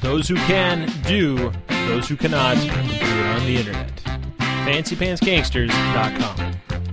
Those who can do, those who cannot do it on the internet. FancyPantsGangsters.com.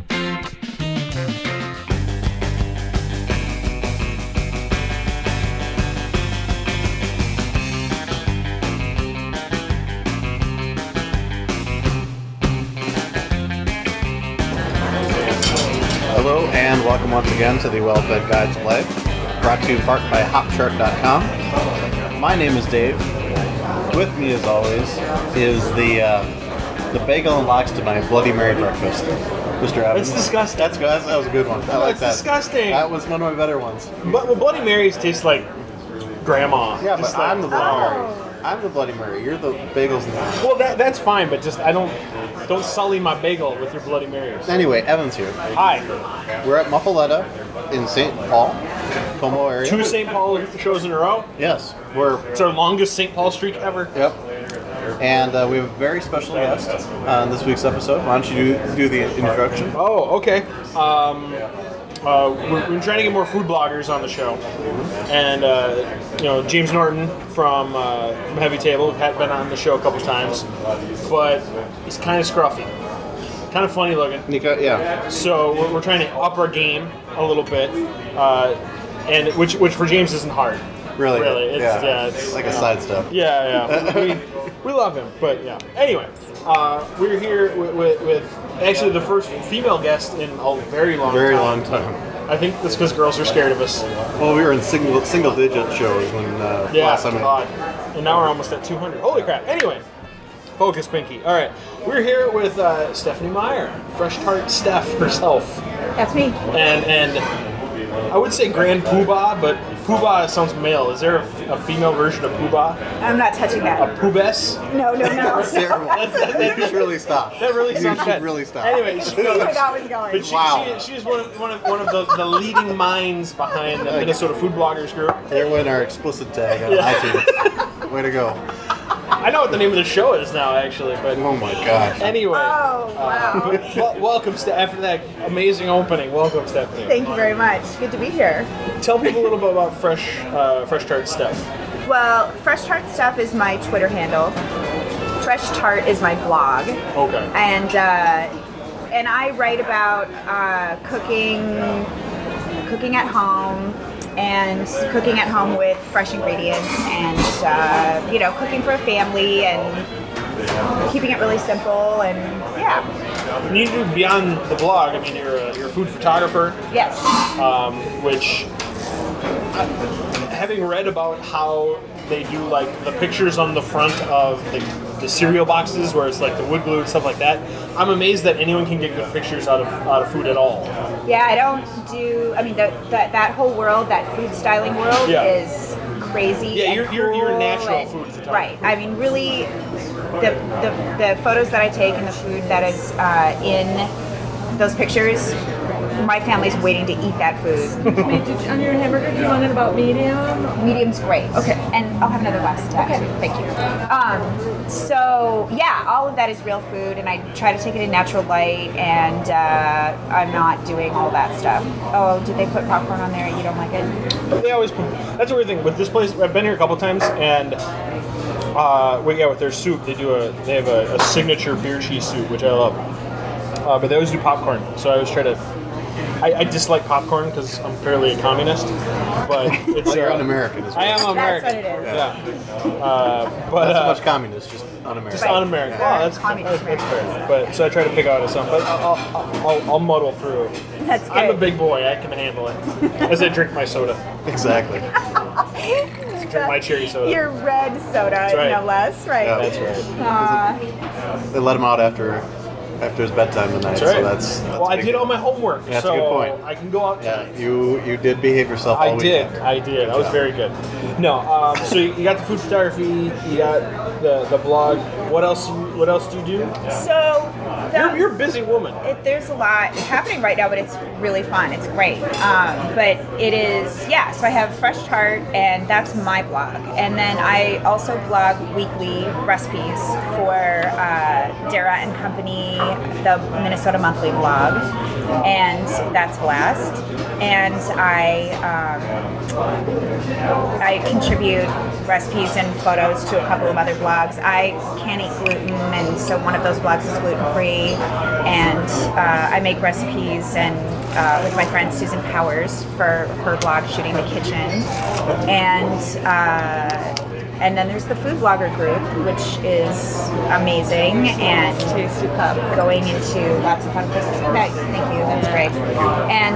Hello and welcome once again to the Well-Fed Guide to Life, brought to you in part by HopChart.com. My name is Dave. With me, as always, is the bagel and lox to my Bloody Mary breakfast, Mr. Evans. That's disgusting. That was a good one. I like that. That's disgusting. That was one of my better ones. But Bloody Marys taste like grandma. Yeah, Just but like, I'm the Bloody Mary. I'm the Bloody Mary. You're the bagels and lox. Well, that's fine, but just don't sully my bagel with your Bloody Marys. Anyway, Evans here. Hi. We're at Muffaletta in St. Paul, Como area. 2 St. Paul shows in a row. Yes, It's our longest St. Paul streak ever. Yep. And we have a very special guest on this week's episode. Why don't you do the introduction? Oh, okay. We're trying to get more food bloggers on the show, and James Norton from Heavy Table had been on the show a couple times, but he's kind of scruffy, kind of funny looking. Yeah. So we're trying to up our game a little bit, and which for James isn't hard. Really? It's like a sidestep. Yeah. we love him, but yeah. Anyway, we're here with actually the first female guest in a very long time. I think that's because girls are scared of us. Well, we were in single digit shows when last time. God. And now we're almost at 200. Holy crap. Anyway, focus, Pinky. All right, we're here with Stephanie Meyer, Fresh Tart Steph herself. That's me. And I would say Grand Poobah, but Poobah sounds male. Is there a female version of Poobah? I'm not touching that. A Poobess? No. That's terrible. You should really stop. That really sounds You should bad. really stop. Anyway, That's where that was going. But she's one of the leading minds behind the Minnesota Food Bloggers group. There went our explicit tag on iTunes. Way to go. I know what the name of the show is now, actually, but Oh my gosh. anyway. Oh, wow. Welcome, after that amazing opening. Welcome, Stephanie. Thank you very much. Good to be here. Tell people a little bit about Fresh Tart Steph. Well, Fresh Tart Stuff is my Twitter handle. Fresh Tart is my blog. Okay. And I write about cooking at home, and cooking at home with fresh ingredients, and cooking for a family, and keeping it really simple, and yeah. You need to do beyond the blog. I mean, you're a food photographer. Yes. Which, having read about how they do like the pictures on the front of the cereal boxes, where it's like the wood glue and stuff like that, I'm amazed that anyone can get good pictures out of food at all. Yeah, I don't do. I mean, that whole world, that food styling world, is crazy. Yeah, and you're cool natural and, food photographer. Right. I mean, really, the photos that I take and the food that is in those pictures, my family's waiting to eat that food. On your hamburger, do you want it about medium? Medium's great. Okay. And I'll have another glass of too. Thank you. So yeah, all of that is real food, and I try to take it in natural light, and I'm not doing all that stuff. Oh, did they put popcorn on there? You don't like it? They always put. That's a weird thing with this place. I've been here a couple times, and with their soup, they have a signature beer cheese soup, which I love. But they always do popcorn, so I always try to. I dislike popcorn because I'm fairly a communist, but it's. Well, you're un-American as well. I am American. That's what it is. Yeah. But Not so much communist, just un-American. just un-American. Right. Oh, that's fair. But so I try to pick out some, but I'll muddle through. That's good. I'm a big boy. I can handle it as I drink my soda. Exactly. Drink my cherry soda. Your red soda, right. no less, right? Yeah. That's right. They let him out after his bedtime tonight. That's right. So that's well, I did all my homework, That's so a good point. I can go out. Yeah, you did behave yourself all weekend. I did. I was very good. No, so you got the food photography, you got the blog. What else do you do? So You're a busy woman. there's a lot happening right now, but it's really fun. It's great. But it is, so I have Fresh Tart, and that's my blog. And then I also blog weekly recipes for Dara and Company, the Minnesota Monthly blog. And that's blast. And I contribute recipes and photos to a couple of other blogs. I can't eat gluten, and so one of those blogs is gluten-free, and I make recipes and with my friend Susan Powers for her blog Shooting the Kitchen, and then there's the food blogger group, which is amazing and going into lots of fun places. Thank you, that's great. And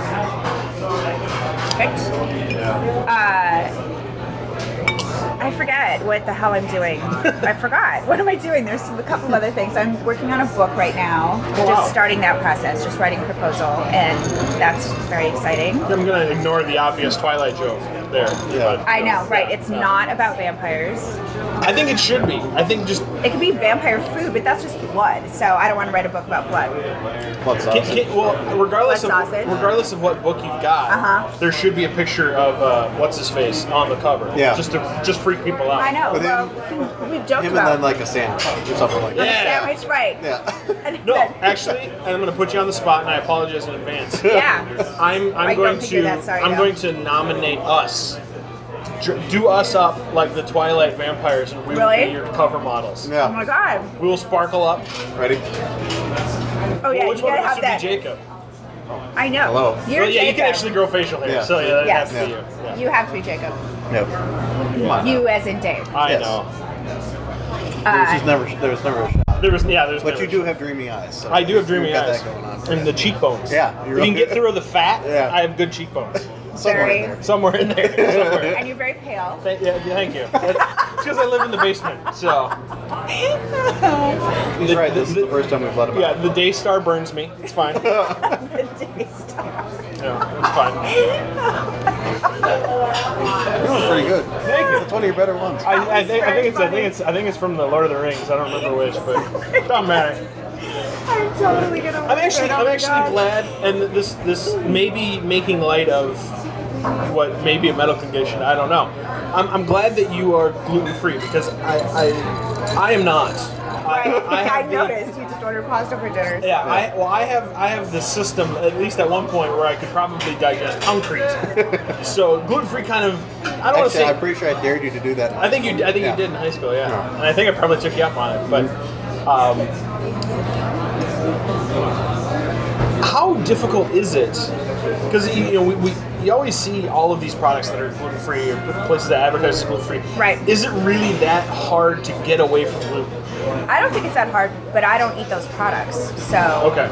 I forget what the hell I'm doing. I forgot. What am I doing? There's a couple of other things. I'm working on a book right now. Just starting that process, just writing a proposal, and that's very exciting. I'm going to ignore the obvious Twilight joke there. Yeah. I know, right? It's not about vampires. I think it should be. I think just... It could be vampire food, but that's just blood. So I don't want to write a book about blood. What's up? Regardless Sausage. of what book you've got, there should be a picture of what's his face on the cover. Yeah. Just freak people out. I know. But Well, we've joked Him about and then like a sandwich or something like that. Yeah. sandwich, right? Yeah. No, actually, and I'm going to put you on the spot, and I apologize in advance. Yeah. I'm I going don't think you're to that sorry, I'm though. going to nominate us. Do us up like the Twilight vampires, and we will Really? be your cover models. Oh Yeah. my god. We will sparkle up. Ready? Oh yeah, Which you one gotta of us have would that. be Jacob? I know. Hello. You're Well, yeah, you Jacob. can actually grow facial hair. Yeah. So yeah, that Yes. has to be you. Yeah. You have to be Jacob. No. Come on. You as in Dave. I Yes. know. There's never a shot. There's But never- you do have dreamy eyes. So I do have dreamy you've got eyes. that going on. And the cheekbones. Yeah, If you're you can right. get through the fat, Yeah. I have good cheekbones. Somewhere Very- in there. Somewhere in there. Somewhere. And you're very pale. Yeah, thank you. It's because I live in the basement, so He's right. This is the first time we've let him yeah, out. the day star burns me. It's fine. Yeah, it's fine. You're doing pretty good. Thank you. That's one of your better ones. I think it's from the Lord of the Rings. I don't remember which, but it doesn't matter. I'm totally gonna. I'm actually glad, and this may be making light of what may be a medical condition. I don't know. I'm glad that you are gluten free because I am not. I noticed you just ordered pasta for dinner. Yeah, I have the system at least at one point where I could probably digest concrete. So gluten free kind of I don't want to Actually, say. I'm pretty sure I dared you to do that. I think you did in high school, yeah. Yeah. And I think I probably took you up on it, but how difficult is it? Because we always see all of these products that are gluten free or places that advertise as gluten free. Right. Is it really that hard to get away from gluten? I don't think it's that hard, but I don't eat those products. So, Okay.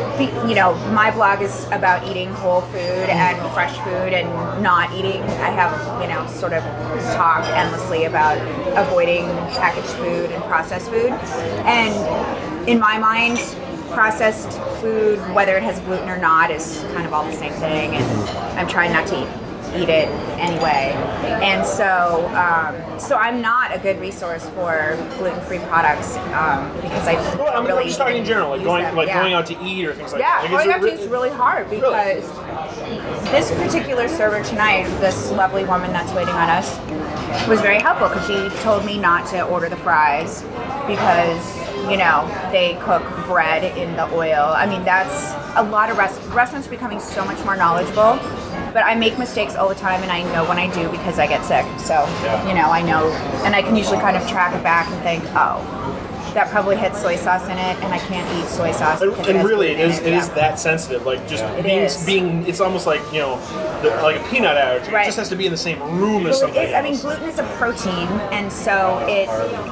My blog is about eating whole food and fresh food and not eating. I have, sort of talk endlessly about avoiding packaged food and processed food. And in my mind, processed food, whether it has gluten or not, is kind of all the same thing. And I'm trying not to eat it anyway. And so I'm not a good resource for gluten-free products because I Well, I'm really just talking in general, like use going them. going out to eat or things like Yeah, that. going out to eat is really hard because this particular server tonight, this lovely woman that's waiting on us, was very helpful because she told me not to order the fries because they cook bread in the oil. I mean, that's a lot of restaurants are becoming so much more knowledgeable. But I make mistakes all the time, and I know when I do because I get sick. So, I know, and I can usually kind of track it back and think, oh, that probably had soy sauce in it, and I can't eat soy sauce. because And has really, gluten it in is that sensitive. Like just It being, is. it's almost like like a peanut allergy. Right. It just has to be in the same room as Well, something it is. I mean, else. gluten is a protein, and so it.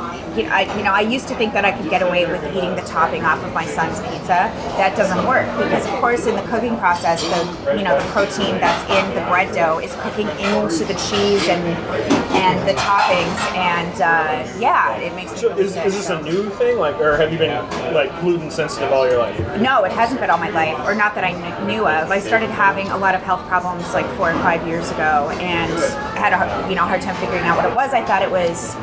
I used to think that I could get away with eating the topping off of my son's pizza. That doesn't work because, of course, in the cooking process, the protein that's in the bread dough is cooking into the cheese and the toppings, and it makes. So is this a new thing, or have you been gluten sensitive all your life? No, it hasn't been all my life, or not that I knew of. I started having a lot of health problems 4 or 5 years ago, and I had a hard time figuring out what it was. I thought it was.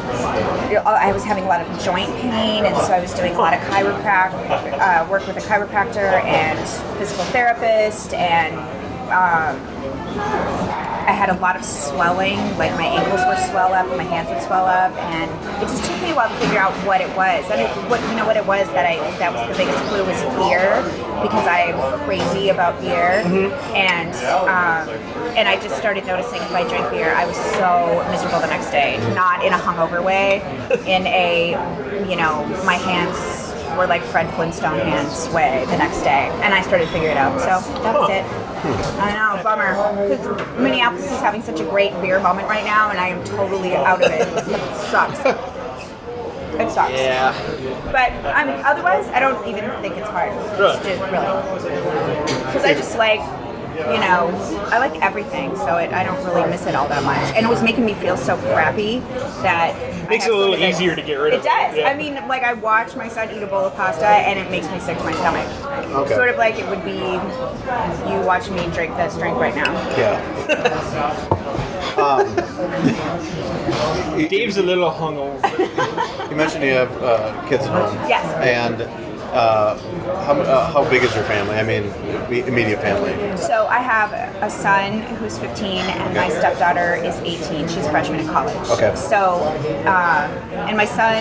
I was having a lot of joint pain, and so I was doing a lot of work with a chiropractor and physical therapist, and I had a lot of swelling, like my ankles would swell up, my hands would swell up, and it just took me a while to figure out what it was. And what it was that was the biggest clue was fear, because I'm crazy about beer, and I just started noticing if I drank beer, I was so miserable the next day. Not in a hungover way, in a, my hands were like Fred Flintstone hands way the next day, and I started to figure it out. So that was it. I know, bummer, because Minneapolis is having such a great beer moment right now, and I am totally out of it. It sucks. It sucks. Yeah. But otherwise, I don't even think it's hard. Really? It's just really. Because I just like, I like everything, so I don't really miss it all that much. And it was making me feel so crappy that Makes it a little easier to get rid of. It does. Yeah. I mean, like I watch my son eat a bowl of pasta, and it makes me sick to my stomach. Okay. Sort of like it would be you watching me drink this drink right now. Yeah. Dave's a little hungover. You mentioned you have kids at home. Yes. And how big is your family? I mean, immediate family. So I have a son who's 15, and my stepdaughter is 18. She's a freshman in college. Okay. So, and my son,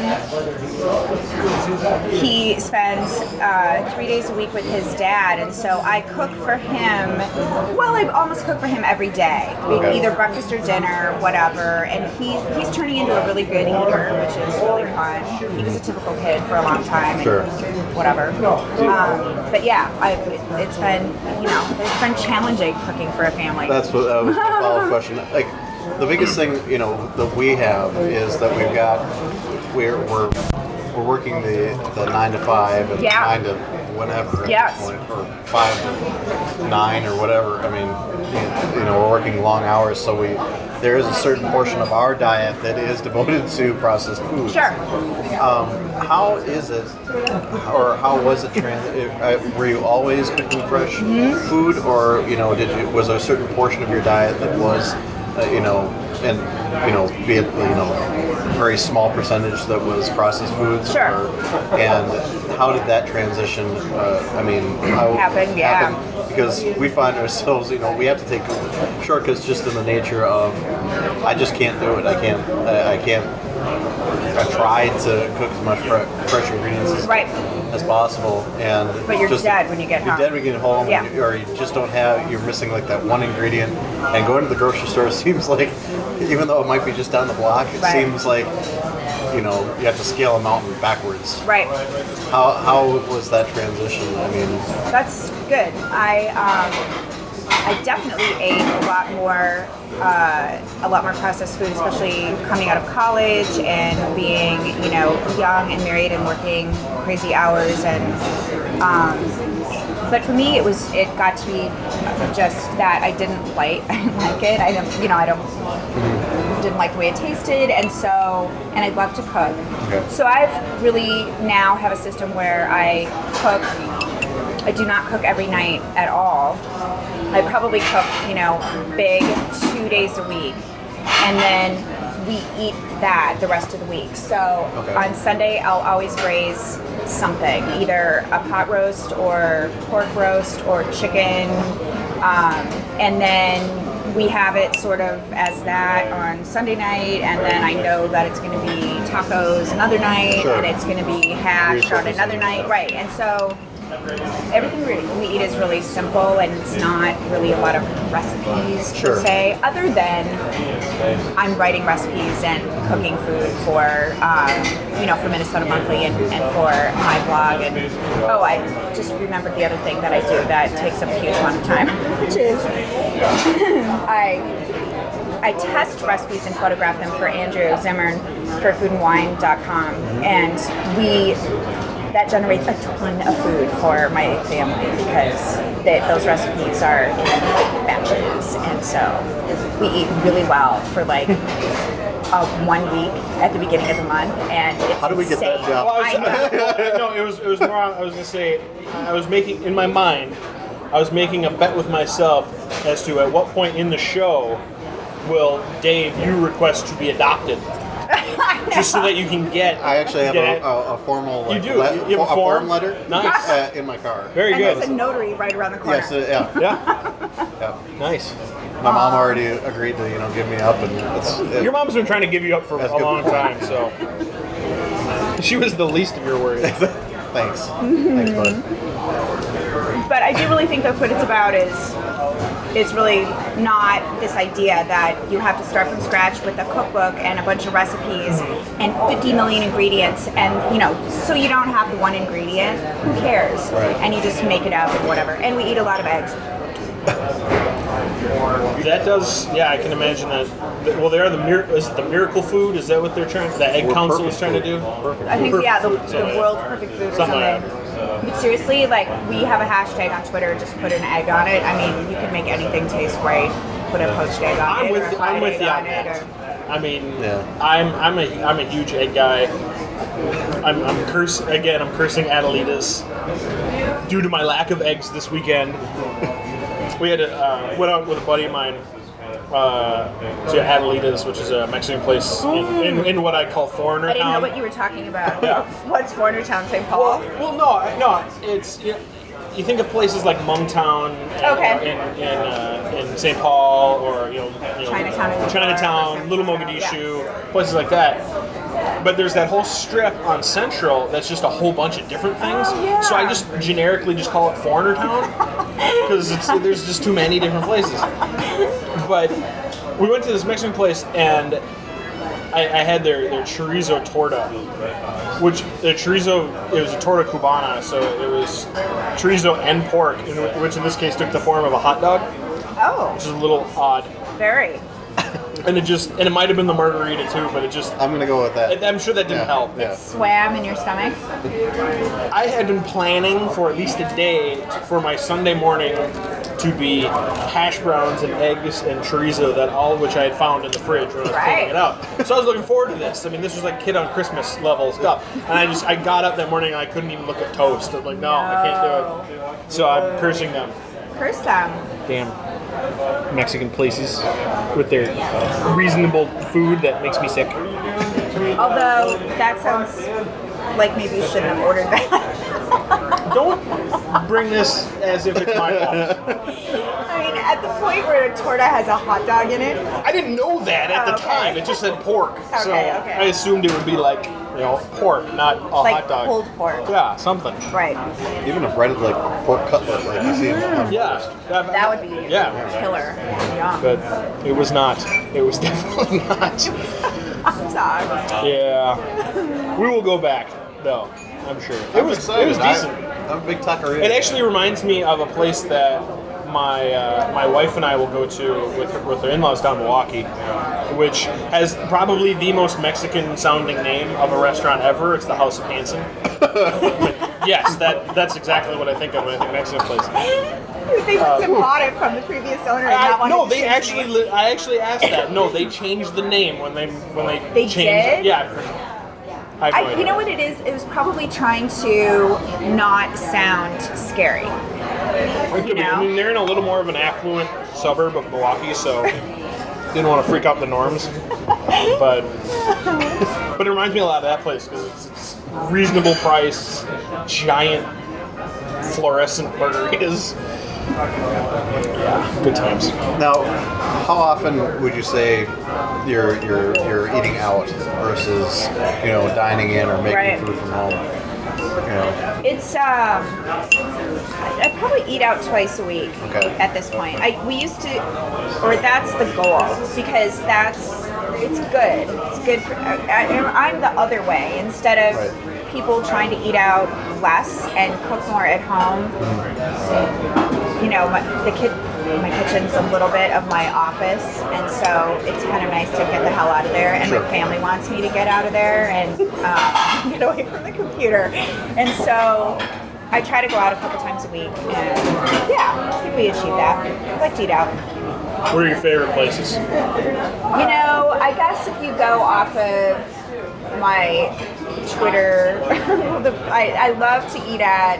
he spends 3 days a week with his dad, and so I cook for him. Well, I almost cook for him every day, Okay. either breakfast or dinner, whatever. And he's turning into a really good eater, which is really fun. He was a typical kid for a long time. Sure. And whatever. But yeah, it's been challenging cooking for a family. That was my follow-up question. Like, the biggest thing that we have is that we're working the 9 to 5 and Yeah. 9 to whenever at Yes. this point, or 5 to 9 or whatever. I mean, we're working long hours, so there is a certain portion of our diet that is devoted to processed foods. Sure. How is it, or how was it? Were you always cooking fresh food, or was there a certain portion of your diet that was, be it very small percentage that was processed foods? Sure. And how did that transition? How Happen, yeah. happen? Because we find ourselves, we have to take shortcuts just in the nature of, I just can't do it. I can't. I tried to cook as much fresh ingredients as possible, But you're dead when you get home. You're dead when you get home, Yeah. or you just don't have. You're missing like that one ingredient. And going to the grocery store seems like, even though it might be just down the block, it seems like you have to scale a mountain backwards. Right. How was that transition? I mean, That's good. I definitely ate a lot more processed food, especially coming out of college and being, young and married and working crazy hours. And but for me, it got to be just that I didn't like it. I didn't like the way it tasted, and I love to cook. Okay. So I've really now have a system where I cook. I do not cook every night at all. I probably cook, big 2 days a week, and then we eat that the rest of the week. So on Sunday, I'll always braise something, either a pot roast or pork roast or chicken, and then we have it sort of as that on Sunday night, and then I know that it's going to be tacos another night, and it's going to be hash on another night, right? And so everything we eat is really simple, and it's not really a lot of recipes per se, other than I'm writing recipes and cooking food for Minnesota Monthly and for my blog. And I just remembered the other thing that I do that takes up a huge amount of time, which is I test recipes and photograph them for Andrew Zimmern for foodandwine.com, and that generates a ton of food for my family because those recipes are in batches, and so we eat really well for like 1 week at the beginning of the month, and it's how do we get that insane. job? No, it was more. I was gonna say, I was making in my mind, I was making a bet with myself as to at what point in the show will Dave you request to be adopted. Just so that you can get. I actually have a formal. You do. You have a a form letter. Nice. In my car. Very And good. there's a notary right around the corner. Yes. Yeah. Yeah. Nice. My mom already agreed to give me up, and Your mom's been trying to give you up for That's a good long point. time, so she was the least of your worries. Thanks. Thanks, bud. But I do really think that's what it's about is really not this idea that you have to start from scratch with a cookbook and a bunch of recipes and 50 million ingredients and, so you don't have the one ingredient. Who cares? Right. And you just make it up and whatever. And we eat a lot of eggs. That does, I can imagine that. Well, they are is it the miracle food? Is that what they're the Egg Council is trying to do? Perfect. I think, food. the world's perfect food or Something like something. But seriously, like, we have a hashtag on Twitter, just put an egg on it. I mean, you can make anything taste great. Put a poached egg on it. I'm with you on it. that. I mean, Yeah. I'm a huge egg guy. I'm cursing Adelitas due to my lack of eggs this weekend. We had went out with a buddy of mine to Adelitas, which is a Mexican place in what I call Foreigner I didn't know Town. what you were talking about. Yeah. What's Foreigner Town, St. Paul? Well, no, it's you think of places like Mungtown in St. Paul, or Chinatown, Little Mogadishu, places like that. But there's that whole strip on Central that's just a whole bunch of different things. Oh, yeah. So I just generically just call it Foreigner Town because there's just too many different places. But we went to this Mexican place and I had their chorizo torta, which the chorizo, it was a torta cubana, so it was chorizo and pork, which in this case took the form of a hot dog, Oh, which is a little odd. very. And it might have been the margarita too, but I'm gonna go with that. I'm sure that didn't help. Yeah. Swam in your stomach. I had been planning for at least a day for my Sunday morning to be hash browns and eggs and chorizo, all of which I had found in the fridge when I was cleaning it out. So I was looking forward to this. I mean, this was like Kid on Christmas level stuff. And I got up that morning and I couldn't even look at toast. I'm like, no, I can't do it. So I'm cursing them. Curse them. Damn Mexican places with their reasonable food that makes me sick. Although, that sounds like maybe you shouldn't have ordered that. Don't bring this as if it's my fault. I mean, at the point where a torta has a hot dog in it. I didn't know that at the Okay. time. It just said pork. So Okay. I assumed it would be like, pork, not a Like hot dog. pulled pork. Yeah, something. Right. Even a breaded like pork cutlet, like you see on Yeah. That would be killer. Yum. But it was not. It was definitely not. Hot dog. Yeah. We will go back, though, I'm sure. It was decent. I'm a big taqueria. It actually reminds me of a place that my wife and I will go to with her in-laws down in Milwaukee, which has probably the most Mexican-sounding name of a restaurant ever. It's the House of Hanson. Yes, that's exactly what I think of when I think Mexican place. They must have bought it from the previous owner and not wanted No, to they change actually. the name. I actually asked that. No, they changed the name when they They changed. did? Yeah. I have no idea. You know what it is? It was probably trying to not sound scary. I mean, they're in a little more of an affluent suburb of Milwaukee, so didn't want to freak out the norms. But it reminds me a lot of that place because it's reasonable price, giant fluorescent margaritas. Yeah, good times. Now, how often would you say you're eating out versus dining in or making food from home? It's I probably eat out twice a week at this point. We used to, or that's the goal because it's good. It's good for. I'm the other way. Instead of people trying to eat out less and cook more at home. My kitchen's a little bit of my office, and so it's kind of nice to get the hell out of there. And my family wants me to get out of there and get away from the computer. And so I try to go out a couple times a week, and I think we achieve that. I like to eat out. What are your favorite places? I guess if you go off of my Twitter, I love to eat at.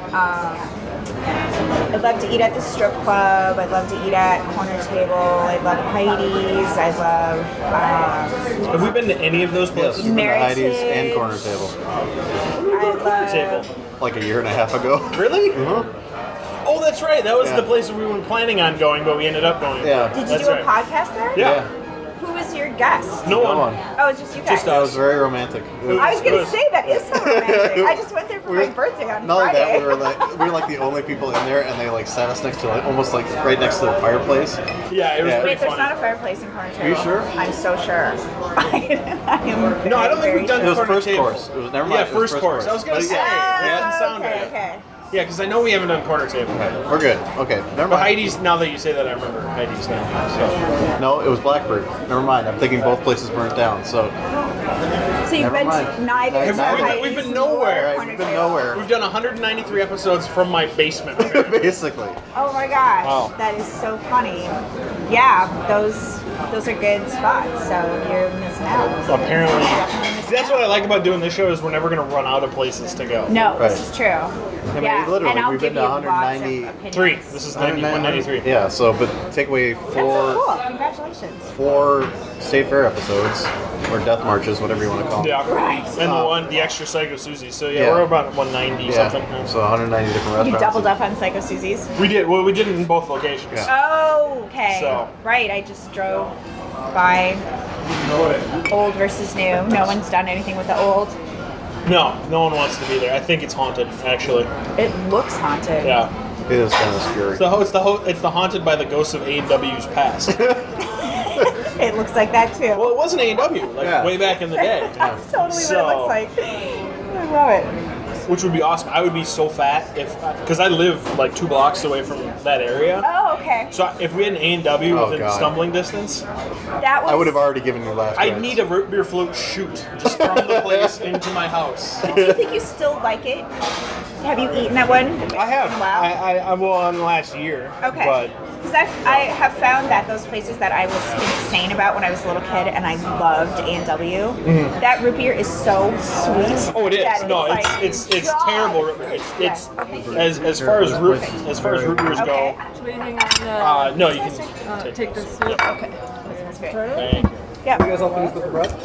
I love to eat at the strip club. I love to eat at Corner Table. I love Heidi's. I love. Have we been to any of those places? Yes, Meritage. Heidi's and Corner Table. I love. Table. Like a year and a half ago. Really? Mm-hmm. Oh, that's right. That was the place we weren't planning on going, but we ended up going. Yeah. Did you do a podcast there? Yeah. Who was your No No one. one. Oh, it's just you guys. That was very romantic. I was gonna say that is so romantic. I just went there for my birthday on Not only Friday. that, we were like the only people in there, and they like sat us next to like almost like right next to the fireplace. Yeah, it was Yeah. pretty Wait, there's funny. not a fireplace in Corner Table. Are you sure? I'm so sure. I am No, I don't think very we've done It was corner first table. course. It was never mind. Yeah, it was first course. I was gonna But say. yeah, That yeah. doesn't sound okay, right. okay. Yeah, because I know we haven't done corner table. We're good. Okay, never But mind. Heidi's, now that you say that, I remember Heidi's now. So. No, it was Blackbird. Never mind. I'm thinking both places burnt down. So So you've Never been mind. to neither Have we- Heidi's we've been nor nowhere. Alright, Corner we've been Table. nowhere. We've done 193 episodes from my basement. basically. Oh my gosh, Wow. that is so funny. Yeah, those are good spots. So you're missing out. Apparently. Definitely missing That's what out. I like about doing this show is we're never going to run out of places to go. No, Right. this is true. I mean, Yeah, literally, and I'll we've give been to you lots of 190 opinions. 3. This is 193. Yeah. So, but take away That's so four cool. Congratulations. State fair episodes or death marches, whatever you want to call them. Yeah. Right. And the extra Psycho Susie. So yeah, Yeah. we're about 190 Yeah. something. So 190 different You restaurants. doubled up on Psycho Susie's. We did. Well, we did it in both locations. Yeah. Oh, okay. So. Right, I just drove by old versus new. No one's done anything with the old. No one wants to be there. I think it's haunted, actually. It looks haunted. Yeah. It is kind of scary. It's the haunted by the ghosts of A&W's past. It looks like that too. Well, it wasn't A&W, like Yeah. way back in the day. That's totally So- what it looks like. I love it. Which would be awesome. I would be so fat because I live like 2 blocks away from that area. Oh, okay. So if we had an A&W Oh, within God. stumbling distance, That was. I would have already given you last. I rides. need a root beer float shoot just from the place into my house. Do you think you still like it? Have you eaten that one? I have. Wow. I will in the last year. Okay. But Because I have found that those places that I was insane about when I was a little kid and I loved A&W, that root beer is so sweet. Mm-hmm. oh, it is. that No, like, it's God. terrible root beer. It's Okay. as far as root beers Okay. Should we hang on go. No, you can take this soup? Okay. That's great. Thank you. Yeah. You guys all finished with the bread?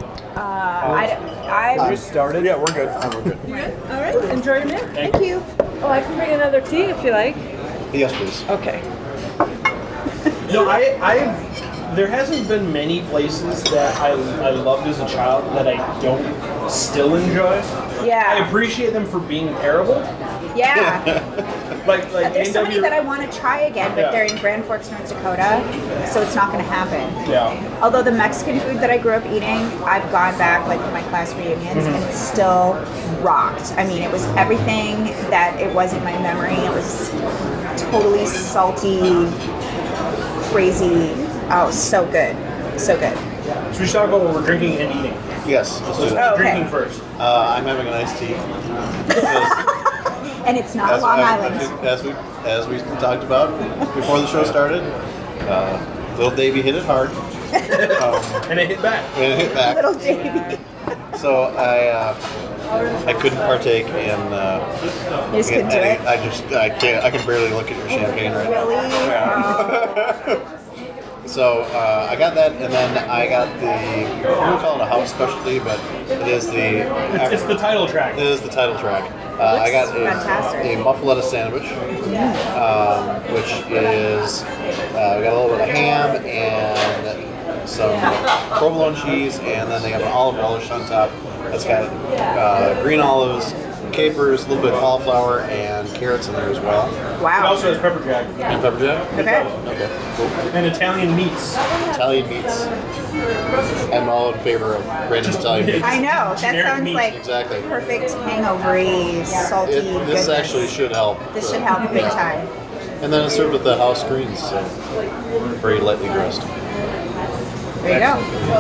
I Started? Yeah, we're good. We're good. You good? All right. Enjoy your meal. thank you. Oh, I can bring another tea if you like. Yes, please. Okay. No, there hasn't been many places that I loved as a child that I don't still enjoy. Yeah. I appreciate them for being terrible. Yeah. Like There's so many A&W that I want to try again, but Yeah. they're in Grand Forks, North Dakota, so it's not going to happen. Yeah. Although the Mexican food that I grew up eating, I've gone back like for my class reunions, and it still rocked. I mean, it was everything that it was in my memory. It was totally salty, crazy. Oh, so good, so good. So we should talk about what we're drinking and eating. Yes. Let's do that. Oh, okay. Drinking first. I'm having an iced tea. Because And it's not Long Island. as we talked about before the show started, little Davey hit it hard And it hit back. and it hit back. Little Davy. So I couldn't partake in. You just couldn't do it. I can't. I can barely look at your champagne right now. Really? So I got that, and then I got we don't call it a house specialty, but it is It's the title track. It is the title track. I got fantastic. a muffaletta sandwich, which is we got a little bit of ham and some provolone cheese, and then they have an olive relish on top. That's got green olives, capers, a little bit of cauliflower, and carrots in there as well. It Wow. also has pepper jack And pepper jack. Okay. Okay, cool. and Italian meats. Italian meats. I'm all in favor of Brandon's Italian meats. I know. That Generic sounds meat. like Exactly. perfect hangovery, salty This goodness. actually should help. This should help big Yeah. time. And then it's served with the house greens, so very lightly dressed. There you go.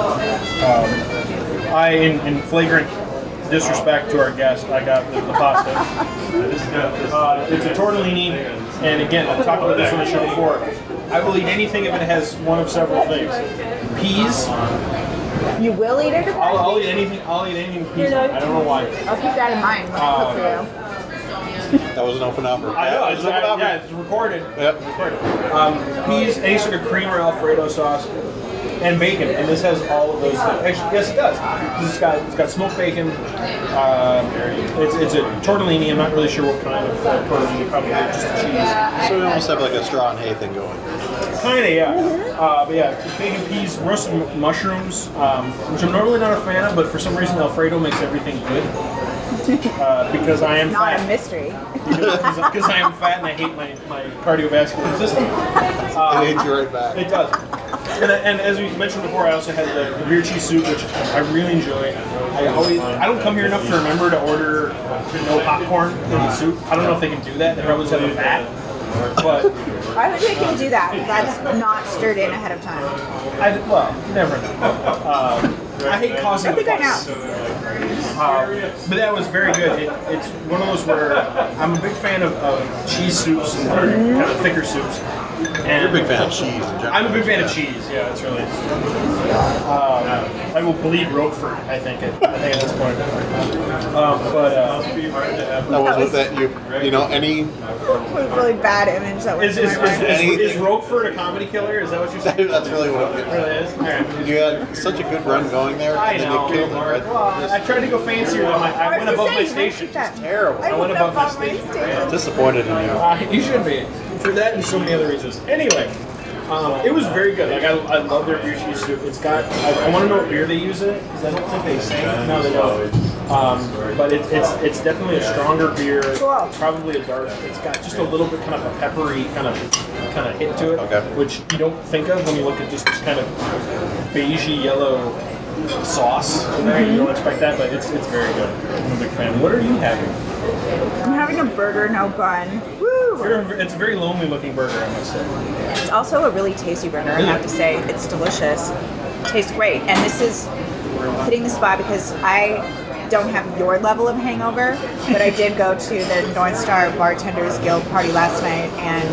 In flagrant disrespect to our guest, I got the pasta. It's a tortellini, and again, I've talked about this on the show before. I will eat anything if it has one of several things. Peas. You will eat it? Or I'll eat anything. I'll eat anything with peas. I don't know why. I'll keep that in mind when I cook for you. That was an open offer. I know. That was an open offer. Yeah, it's recorded. Yep. Peas, any sort of cream or Alfredo sauce, and bacon. And this has all of those things. Actually, yes, it does. It's got smoked bacon. It's a tortellini. I'm not really sure what kind of tortellini. Probably just a cheese. So we almost have like a straw and hay thing going. Kinda, yeah. But yeah, bacon, peas, roasted mushrooms, which I'm normally not a fan of, but for some reason Alfredo makes everything good. Because I am Not fat. a mystery. Because I am fat and I hate my cardiovascular system. It hits you right back. It does. And as we mentioned before, I also had the beer cheese soup, which I really enjoy. I don't come here enough to remember to order no popcorn in the soup. I don't know if they can do that. They probably just have a vat. But I think they can do that. That's not stirred in ahead of time. you never know. I hate causing I think I fuss. But that was very good. It's one of those where I'm a big fan of cheese soups and kind of thicker soups. And You're a big fan of cheese in general. I'm a big fan of cheese. Yeah, that's really. I will bleed Roquefort. I think at this point. That was with that. You know, any. Really bad image that was Is in my mind. is Roquefort a comedy killer? Is that what you're saying? That's really what It really is. All right. You had such a good run going there, I and then know. you killed it. Right? Well, I tried to go fancier than I went above my station. Terrible. I went above my station. Disappointed in you. You should be. For that and so many other reasons. Anyway, it was very good. Like I love their beer cheese soup. It's got. I want to know what beer they use in it because I don't think they say. No, they don't. But it's definitely a stronger beer. Cool. Probably a dark. It's got just a little bit kind of a peppery kind of hit to it, Okay. which you don't think of when you look at just this kind of beigey yellow sauce in there. You don't expect that, but it's very good. I'm a big fan. What are you having? I'm having a burger, no bun. Woo! It's a very lonely looking burger, I must say. It's also a really tasty burger, I have to say. It's delicious. Tastes great. And this is hitting the spot because I don't have your level of hangover, but I did go to the North Star Bartenders Guild party last night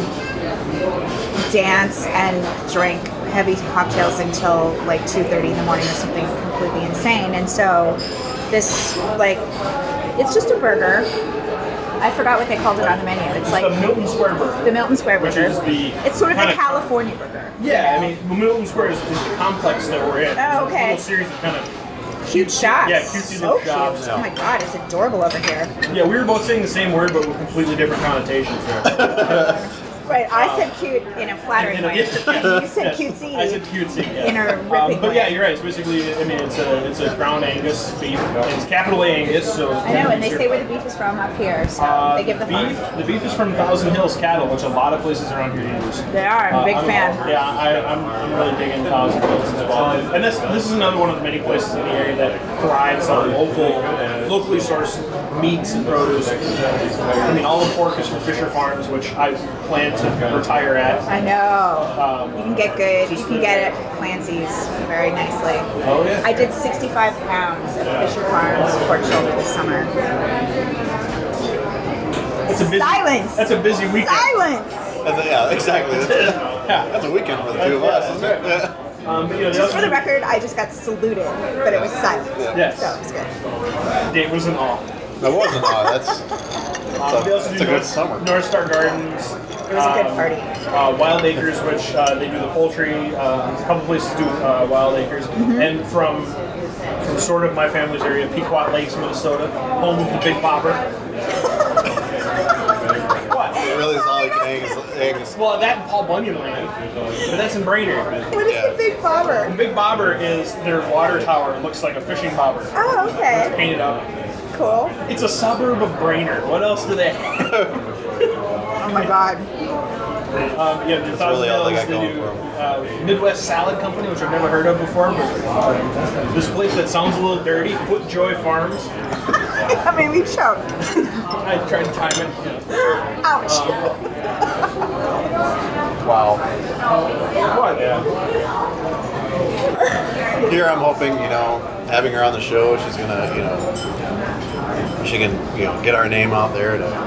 and dance and drink heavy cocktails until like 2:30 in the morning or something completely insane. And so this, like, it's just a burger. I forgot what they called it on the menu. It's like The Milton Square burger. the Milton Square Which burger. is the It's sort of the kinda- California burger. Yeah, I mean, the Milton Square is the complex that we're in. Oh, okay. It's a little series of kind of Cute shops. Yeah, cutesy so little cute. shops. Oh my god, it's adorable over here. Yeah, we were both saying the same word, but with completely different connotations there. Right, I said cute in a flattering way. You said Yes. cutesy. I said cutesy. Yeah. In a ripping but way. yeah, you're right. It's basically, I mean, it's a ground Angus beef. It's capital A Angus, so. I know, and they say where the beef is from up here, so they give the beef. farm. The beef is from Thousand Hills Cattle, which a lot of places around here use. They are. I'm a big fan. Yeah, I'm really digging Thousand Hills as well. And this is another one of the many places in the area that thrives on locally sourced meats and produce. I mean, all the pork is from Fisher Farms, which I plan to retire at. I know. You can get good. You can get it at Clancy's very nicely. Oh yeah. I did 65 pounds of Fisher Farms pork shoulder this summer. Silence! That's a busy weekend. Silence! Yeah, exactly. That's a weekend for the two of us, isn't it? Yeah. But, you know, Just for the record, I just got saluted, but it was silent. Yes. So it was good. Dave was in awe. That wasn't. That's They also it's do a good summer. North Star Gardens. It was a good party. Wild Acres, which they do the poultry. A couple places do Wild Acres, and from sort of my family's area, Pequot Lakes, Minnesota, home of the Big Bopper. What? It really is all you can Angus. Well, that and Paul Bunyan land, but that's in Brainerd. What is Yeah. the big bobber? The Big Bobber is their water tower. It looks like a fishing bobber. Oh, okay. Painted up. Cool. It's a suburb of Brainerd. What else do they have? Oh my god. Yeah, the Thousand really all they Hills, got they going do Midwest Salad Company, which I've never heard of before. But this place that sounds a little dirty, Footjoy Farms. That made me choke. I tried to time it. Ouch. Wow. What? Yeah. Here I'm hoping, having her on the show, she's gonna, she can, get our name out there to,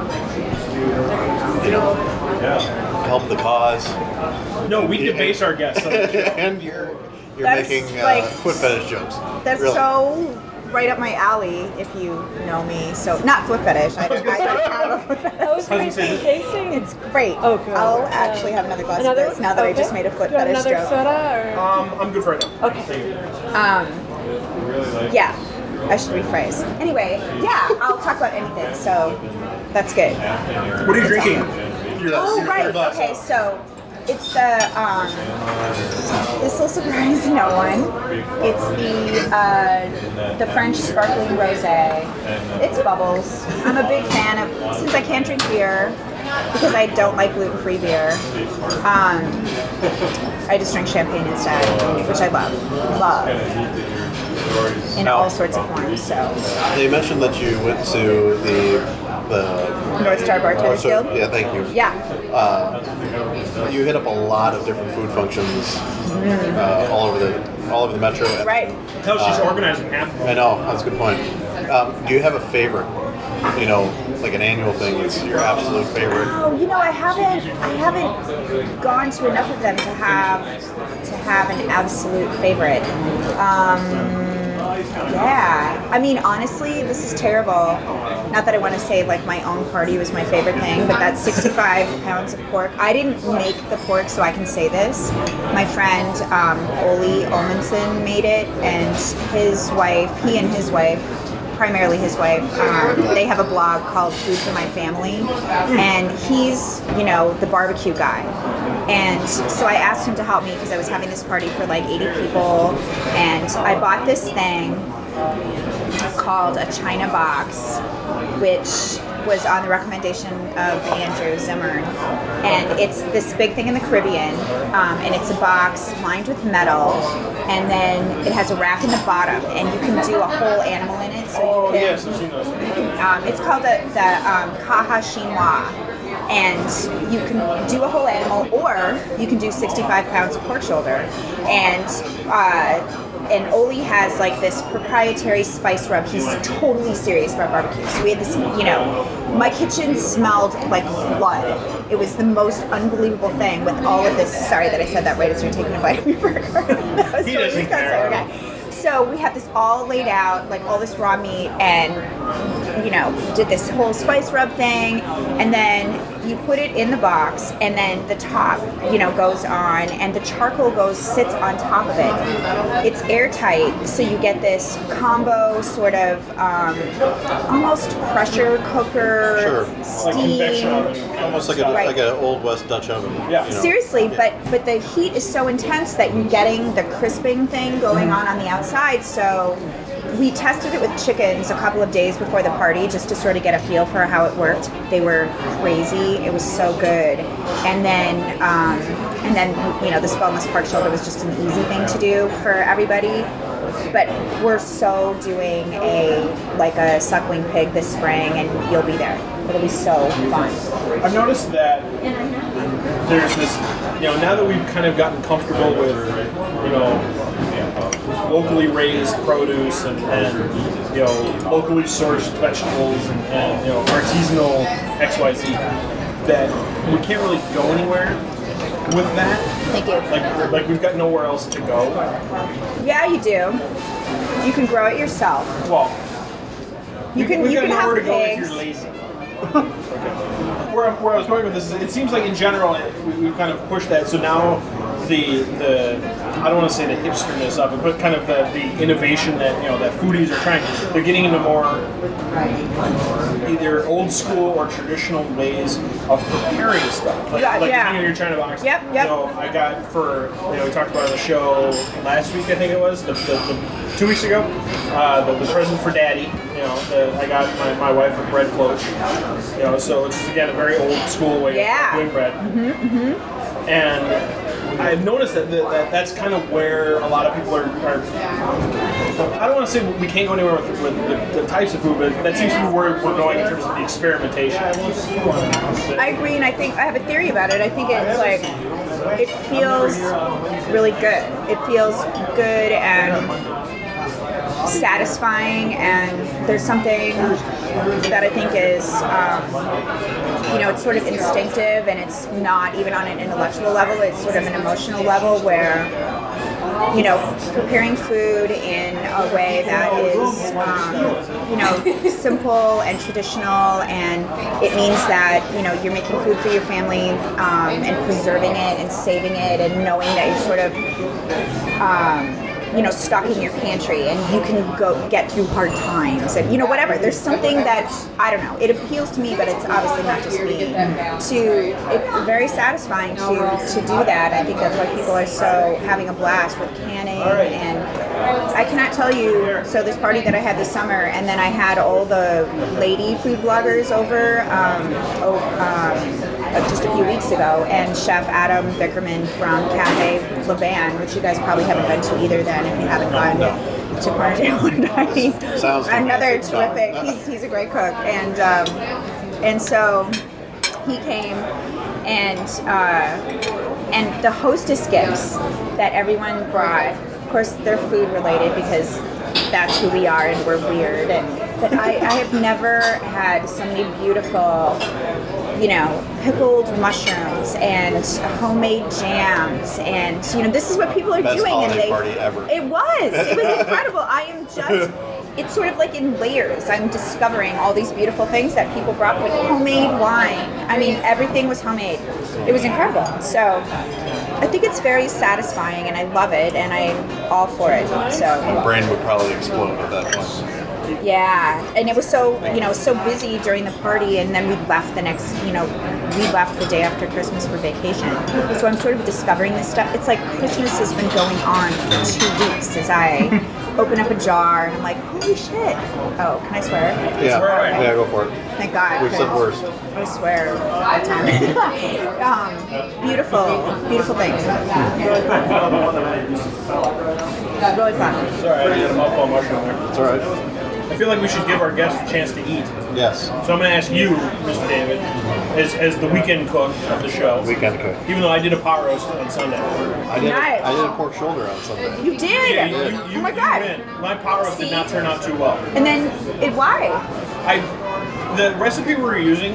help the cause. No, we debase our guests. And you're That's making like- foot fetish jokes. That's Really. so right up my alley, if you know me. So, not foot fetish. I don't have a foot I fetish. was going to say tasting. It's great. Oh, good. I'll actually have another glass of this now that I just made a foot Do you want fetish another joke. soda or? I'm good for right now. Okay. Yeah, I should rephrase. Anyway, yeah, I'll talk about anything, so that's good. What are you drinking? Oh, right. Okay, so It's this will surprise no one. It's the French sparkling rosé. It's bubbles. I'm a big fan of, since I can't drink beer, because I don't like gluten-free beer, I just drink champagne instead, which I love. In all sorts of forms, so. You mentioned that you went to the North Star Bartenders Guild? Yeah, thank you. Yeah. You hit up a lot of different food functions all over the metro. Right. Hell, she's organizing half of them. I know, that's a good point. Do you have a favorite? You know, like an annual thing, it's your absolute favorite? Oh, I haven't gone to enough of them to have an absolute favorite. Yeah. I mean, honestly, this is terrible. Not that I want to say like my own party was my favorite thing, but that's 65 pounds of pork. I didn't make the pork, so I can say this. My friend Oli Olmanson made it, and he and his wife, primarily his wife, they have a blog called Food for My Family, and he's, the barbecue guy. And so I asked him to help me because I was having this party for like 80 people, and I bought this thing called a China box, which was on the recommendation of Andrew Zimmern. And it's this big thing in the Caribbean, and it's a box lined with metal, and then it has a rack in the bottom, and you can do a whole animal in it. So Yes, I've seen those. it's called the Caja Chinois. And you can do a whole animal, or you can do 65 pounds of pork shoulder. And Oli has like this proprietary spice rub. He's totally serious about barbecue. So we had this, my kitchen smelled like blood. It was the most unbelievable thing with all of this. Sorry that I said that right as you're taking a bite of your burger. That was He totally doesn't disgusting. care. Okay. So we had this all laid out, like all this raw meat, and did this whole spice rub thing, and then you put it in the box, and then the top, goes on, and the charcoal sits on top of it. It's airtight, so you get this combo sort of almost pressure cooker Sure. Like convection oven. steam. Almost like Right. an old West Dutch oven. Yeah. Seriously, but the heat is so intense that you're getting the crisping thing going on the outside. So we tested it with chickens a couple of days before the party just to sort of get a feel for how it worked. They were crazy. It was so good. And then the boneless pork shoulder was just an easy thing to do for everybody. But we're so doing a suckling pig this spring, and you'll be there. It'll be so fun. I've noticed that there's this, now that we've kind of gotten comfortable with, locally raised produce and locally sourced vegetables and artisanal XYZ, that we can't really go anywhere with that. Thank you. Like we've got nowhere else to go. Yeah, you do. You can grow it yourself. Well, You can we've got have nowhere to go if pigs. you're lazy. Okay. Where I was going with this is, it seems like in general we've kind of pushed that. So now the I don't want to say the hipsterness of it, but kind of the innovation that that foodies are trying. They're getting into more either old school or traditional ways of preparing stuff. Like Yeah. your China box. Yep. I got for we talked about it on the show last week. I think it was the 2 weeks ago. The present for Daddy. I got my wife a bread cloche. So it's just, again, a very old school way of doing bread. And I've noticed that that's kind of where a lot of people are. I don't want to say we can't go anywhere with the types of food, but that seems to be where we're going in terms of the experimentation. I agree, and I think I have a theory about it. I think it's like it feels really good. It feels good and satisfying, and there's something that I think is, it's sort of instinctive, and it's not even on an intellectual level, it's sort of an emotional level where, preparing food in a way that is, simple and traditional, and it means that, you're making food for your family, and preserving it and saving it and knowing that you're sort of, stocking your pantry, and you can go get through hard times, and whatever. There's something that I don't know. It appeals to me, but it's obviously not just me. It's very satisfying to do that. I think that's why people are so having a blast with canning, and I cannot tell you. So this party that I had this summer, and then I had all the lady food bloggers over just a few weeks ago, and Chef Adam Vickerman from Cafe Levan, which you guys probably haven't been to either then if you haven't gone to Cornerdale. He's Sounds another amazing. terrific, he's a great cook, and so he came, and the hostess gifts that everyone brought, of course they're food related because that's who we are and we're weird, but I have never had so many beautiful pickled mushrooms and homemade jams, and this is what people are Best doing. holiday And party ever. It was incredible. I am just. It's sort of like in layers. I'm discovering all these beautiful things that people brought with homemade wine. I mean, everything was homemade. It was incredible. So I think it's very satisfying, and I love it, and I'm all for it. So. My brain would probably explode at that point. Yeah, and it was so so busy during the party, and then we left the day after Christmas for vacation. So I'm sort of discovering this stuff. It's like Christmas has been going on for 2 weeks as I open up a jar and I'm like, holy shit! Oh, can I swear? Yeah, Right. yeah, go for it. Thank God. We've said worse. I swear all the time. Beautiful things. Really fun. Sorry, I did a mouthful of mushroom there. It's all right. I feel like we should give our guests a chance to eat. Yes. So I'm going to ask you, Mr. David, as the weekend cook of the show. Weekend cook. Even though I did a pot roast on Sunday. I did a pork shoulder on Sunday. You did? Yeah, Oh my God. You win. My pot roast did not turn out too well. And then, why? The recipe we were using,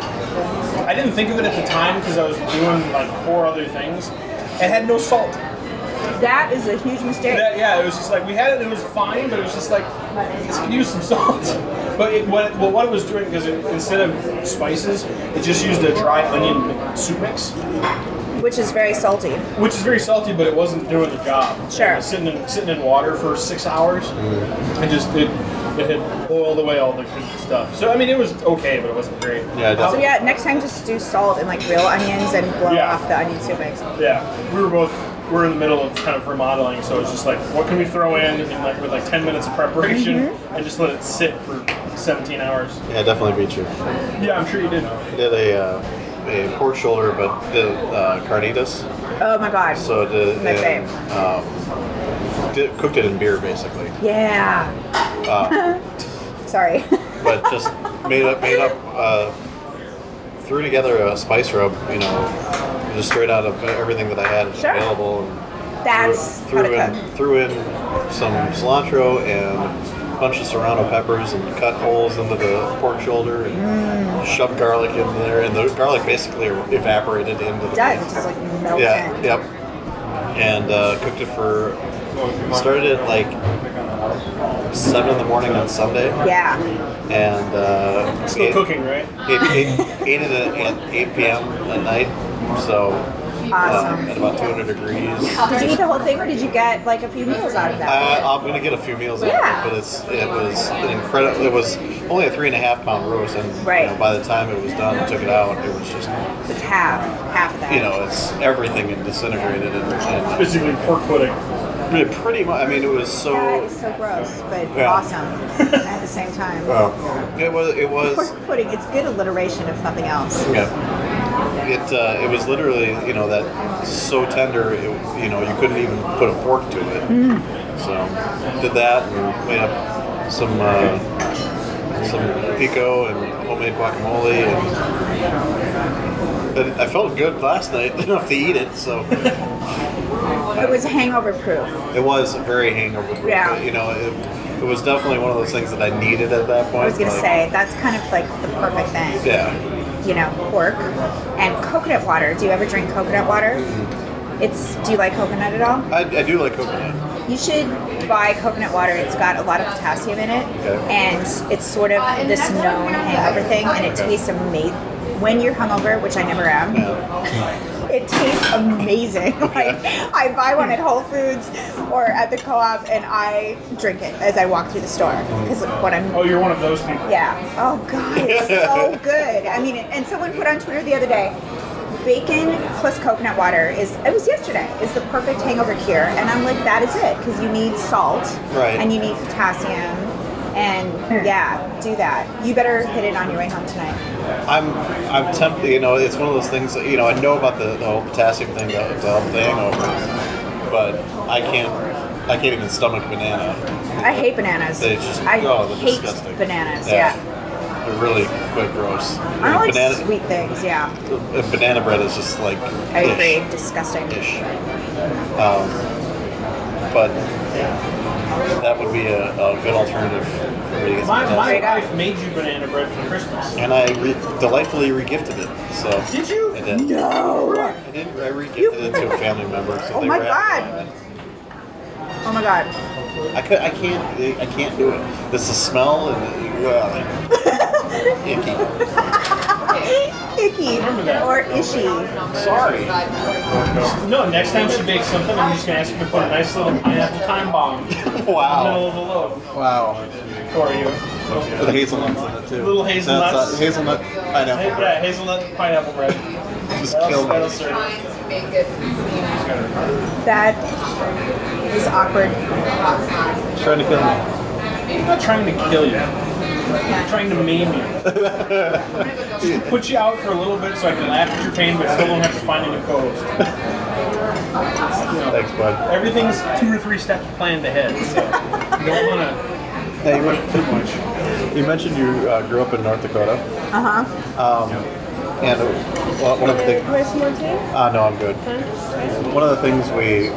I didn't think of it at the time because I was doing like 4 other things. It had no salt. That is a huge mistake. It was just like, we had it, it was fine, but it was just like, this could use some salt. But what it was doing, because instead of spices, it just used a dry onion soup mix. Which is very salty. Which is very salty, but it wasn't doing the job. Sure. It was sitting in water for 6 hours, and it had boiled away all the good stuff. So, I mean, it was okay, but it wasn't great. Yeah, So yeah, next time just do salt and like real onions and blow off the onion soup mix. Yeah, we're in the middle of kind of remodeling, so it's just like, what can we throw in with 10 minutes of preparation and just let it sit for 17 hours? Yeah, definitely beat you. Yeah, I'm sure you did. Did a pork shoulder, but did carnitas. Oh my God. So My fave. Cooked it in beer basically. Yeah. Sorry. But just made up. Threw together a spice rub, just straight out of everything that I had available, and That's threw in some cilantro and a bunch of serrano peppers, and cut holes into the pork shoulder, and shoved garlic in there, and the garlic basically evaporated into the It does. It just like melts in. Yep. And cooked it started at like 7 in the morning on Sunday. Yeah. And Still cooking, right? ate it at 8 p.m. at night. So Awesome. at about 200 degrees. Did you eat the whole thing, or did you get like a few meals out of that? I'm gonna get a few meals out Yeah. of it, but it was incredible. It was only a 3.5 pound roast, and by the time it was done and took it out, it was just It's half of that. it's everything and disintegrated and Basically pork pudding. pretty much. I mean, it was so. That is so gross, but Yeah. awesome at the same time. It was. Pork pudding. It's good alliteration, if nothing else. Yeah. It was literally, that so tender, you couldn't even put a fork to it. So, did that and made up some pico and homemade guacamole, and I felt good last night enough to eat it, so. It was hangover proof. It was very hangover proof. Yeah. It was definitely one of those things that I needed at that point. I was gonna say that's kind of like the perfect thing. Yeah. Pork and coconut water. Do you ever drink coconut water? Do you like coconut at all? I do like coconut. You should buy coconut water. It's got a lot of potassium in it, and it's sort of this known hangover thing, and it tastes amazing when you're hungover, which I never am. it tastes amazing. Like I buy one at Whole Foods or at the co-op, and I drink it as I walk through the store because what I'm. Oh, you're one of those people. Yeah. Oh God, it's so good. I mean, and someone put on Twitter the other day, bacon plus coconut water it was yesterday, is the perfect hangover cure. And I'm like, that is it, because you need salt. Right. And you need potassium. And yeah, do that. You better hit it on your way home tonight. I'm tempted. You know, it's one of those things that, you know, I know about the whole potassium thing, the whole hangover, but I can't even stomach banana. I hate bananas. They just I they're hate disgusting. bananas. Yeah. They're really quite gross. I don't like banana, sweet things. Yeah. Banana bread is just like I agree. Disgusting. ish. But that would be a good alternative for me to get some My banana. wife made you banana bread for Christmas. And I delightfully regifted it. So Did you? I did. No. I did. I regifted it to a family member. So Oh they my were God. happy. Oh my God. I can't do it. This the smell and icky. Icky Remember that. or ishy. Sorry. No, next time she bakes something, I'm just gonna ask her to put a nice little pineapple time bomb in the middle Wow. of the loaf Wow. for you. With hazelnuts in it too. Little hazelnuts. That's, hazelnut pineapple. Yeah, hazelnut pineapple bread. Just kill That'll me. serve. That is awkward. Trying to kill me. I'm not trying to kill you. I'm trying to maim you. Just to put you out for a little bit so I can laugh at your pain, but still don't have to find a new co-host. Thanks, bud. Everything's 2 or 3 steps planned ahead, so you don't want to Hey, too much. you mentioned you grew up in North Dakota. Uh-huh. And one of the things. Where's more tea? No, I'm good. One of the things we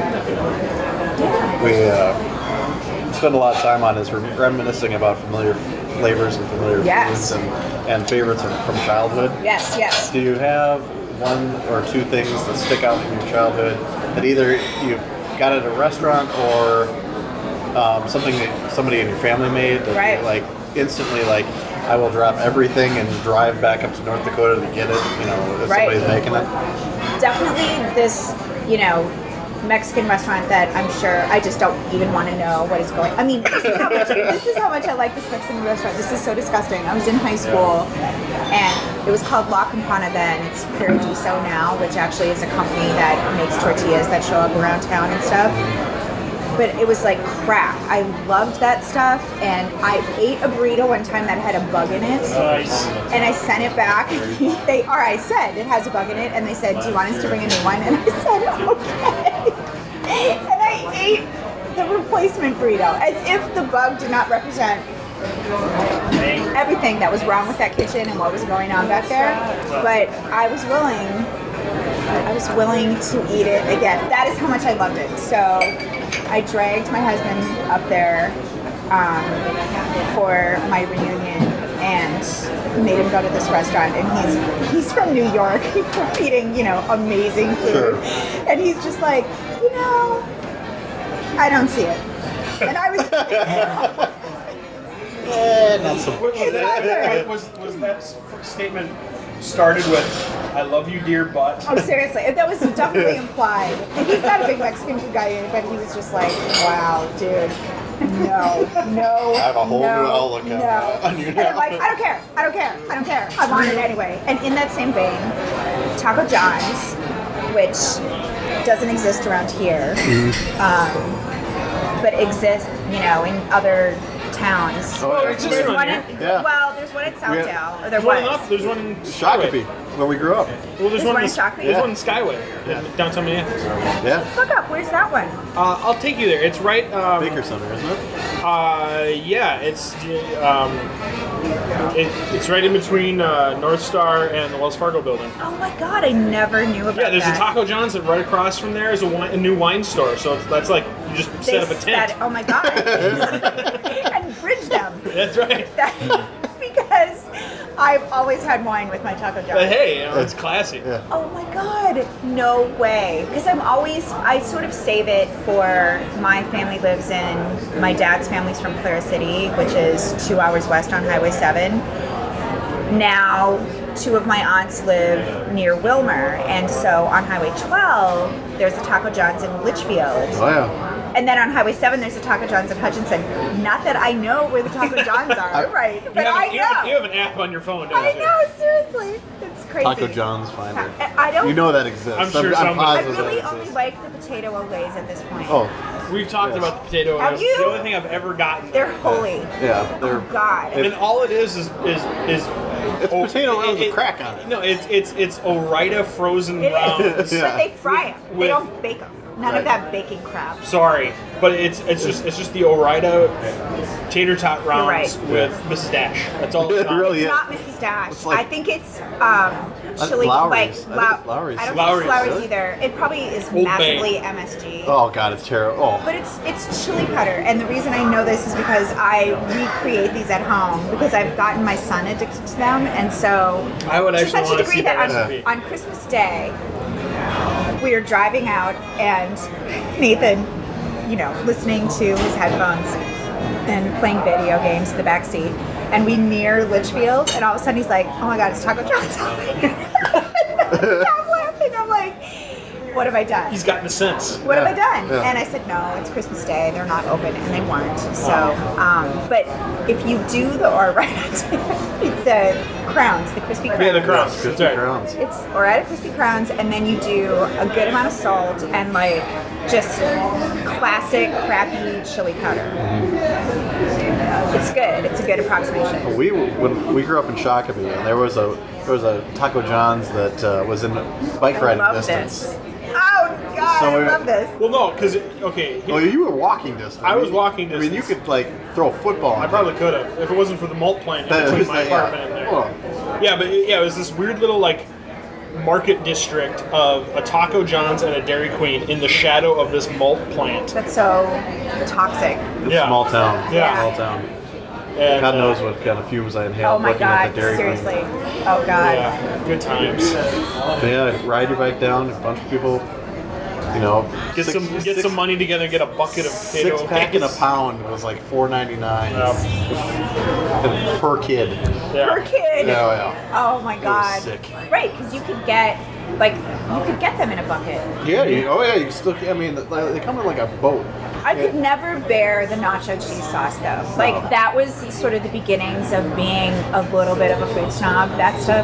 spend a lot of time on is reminiscing about familiar flavors and familiar Yes. foods and favorites from childhood. Yes, yes. Do you have one or two things that stick out in your childhood that either you got at a restaurant or something that somebody in your family made that Right. you're like instantly like, I will drop everything and drive back up to North Dakota to get it, you know, if Right. somebody's making it? Definitely this, Mexican restaurant that I'm sure I just don't even want to know what is going. I mean, this is how much I like this Mexican restaurant. This is so disgusting. I was in high school, and it was called La Campana then. It's Paradiso now, which actually is a company that makes tortillas that show up around town and stuff. But it was like crap. I loved that stuff, and I ate a burrito one time that had a bug in it. Nice. And I sent it back. I said it has a bug in it, and they said, "Do you want us to bring a new one?" And I said, "Okay." And I ate the replacement burrito as if the bug did not represent everything that was wrong with that kitchen and what was going on back there. But I was willing to eat it again. That is how much I loved it. So I dragged my husband up there for my reunion and made him go to this restaurant. And he's from New York, eating amazing food, Sure. and he's just like, I don't see it. And I was. Not so Was that statement started with, "I love you, dear butt"? Oh, seriously, that was definitely implied. And he's not a big Mexican food guy, but he was just like, "Wow, dude, no." I have a whole new outlook on you And I'm now. like, I don't care. I want it anyway. And in that same vein, Taco John's, which doesn't exist around here, but exists, in other towns. Oh, it's just There's around one here. in, Yeah. well, there's one in Southdale, or there There's one was. up. There's one in Shakopee, where we grew up. Well, there's one one in in Shakopee? There's Yeah. one in Skyway, in downtown Minneapolis. Yeah. Look up, where's that one? I'll take you there. It's right. Baker Center, isn't it? Yeah, it's right in between North Star and the Wells Fargo building. Oh my god, I never knew about that. Yeah, there's a Taco John's, and right across from there is a new wine store. So that's like you just set up a tent. Oh my god. And bridge them. That's right. Because I've always had wine with my Taco John's. But hey, it's classy. Yeah. Oh my god, no way. Because I sort of save it for my family lives in, my dad's family's from Clara City, which is 2 hours west on Highway 7. Now, two of my aunts live near Wilmer, and so on Highway 12, there's a Taco John's in Litchfield. Oh yeah. And then on Highway 7, there's a Taco John's in Hutchinson. Not that I know where the Taco John's are, right? But I know. You have an app on your phone, don't I you? know, seriously. It's crazy. Taco John's Finder. I don't. You know that exists. I'm sure I somebody- positive really that only exists. like the potato Olays at this point. Oh, We've talked Yes. about the potato. Have It's you? the only thing I've ever gotten. They're holy. yeah. They're Oh, God. And all it is it's potato oil with crack on it. No, it's Ore-Ida frozen It rounds. is. Yeah. But they fry them. They With- don't bake them. None of that baking crap. Sorry, but it's just the Ore-Ida tater tot rounds right. with Mrs. Dash. That's all. It It's on. really It's is. not Mrs. Dash. It's like- I think it's chili, Lowry's. like I think it's Lowry's. I don't Lowry's, think it's Lowry's really? either. It probably is Old massively Bay. MSG. Oh god, it's terrible. Oh. But it's chili powder, and the reason I know this is because I recreate these at home because I've gotten my son addicted to them, and so I would to actually such a want to degree see that that recipe. on Christmas Day we were driving out, and Nathan, listening to his headphones and playing video games in the back seat, and we near Litchfield, and all of a sudden he's like, "Oh my God, it's Taco John's!" I'm laughing. I'm like, "What have I done? He's gotten the sense. What have I done?" Yeah. And I said, "No, it's Christmas Day. They're not open," and they weren't. So, but if you do the the crowns, the crispy crowns. Yeah, the crowns. Crispy That's right. crowns. It's Ore-Ida crispy crowns, and then you do a good amount of salt and like just classic crappy chili powder. It's good. It's a good approximation. When we grew up in Shakopee, and there was a Taco John's that was in bike I riding love distance. this. Oh God, So I we- love this. Well, no, because okay, Well, you were walking distance. I was walking I mean, you distance. could like throw a football. I probably could have if it wasn't for the malt plant in That between is my the- yeah. apartment and there. Well. Yeah, but it was this weird little like market district of a Taco John's and a Dairy Queen in the shadow of this malt plant. That's so toxic. Yeah. Small town. Yeah. Small town. And, God knows what kind of fumes I inhaled Oh my looking at God, the Dairy seriously. Queen. Oh God. Yeah, good times. But yeah, ride your bike down. A bunch of people, Get some money together and get a bucket of potato. Six pack in a cakes. pound was like $4.99 Yeah. per kid. Yeah. Per kid. Yeah. Oh my God. sick. Right, because you could get them in a bucket. Yeah. You can still. I mean, they come in like a boat. I could never bear the nacho cheese sauce though. Like that was sort of the beginnings of being a little bit of a food snob. That stuff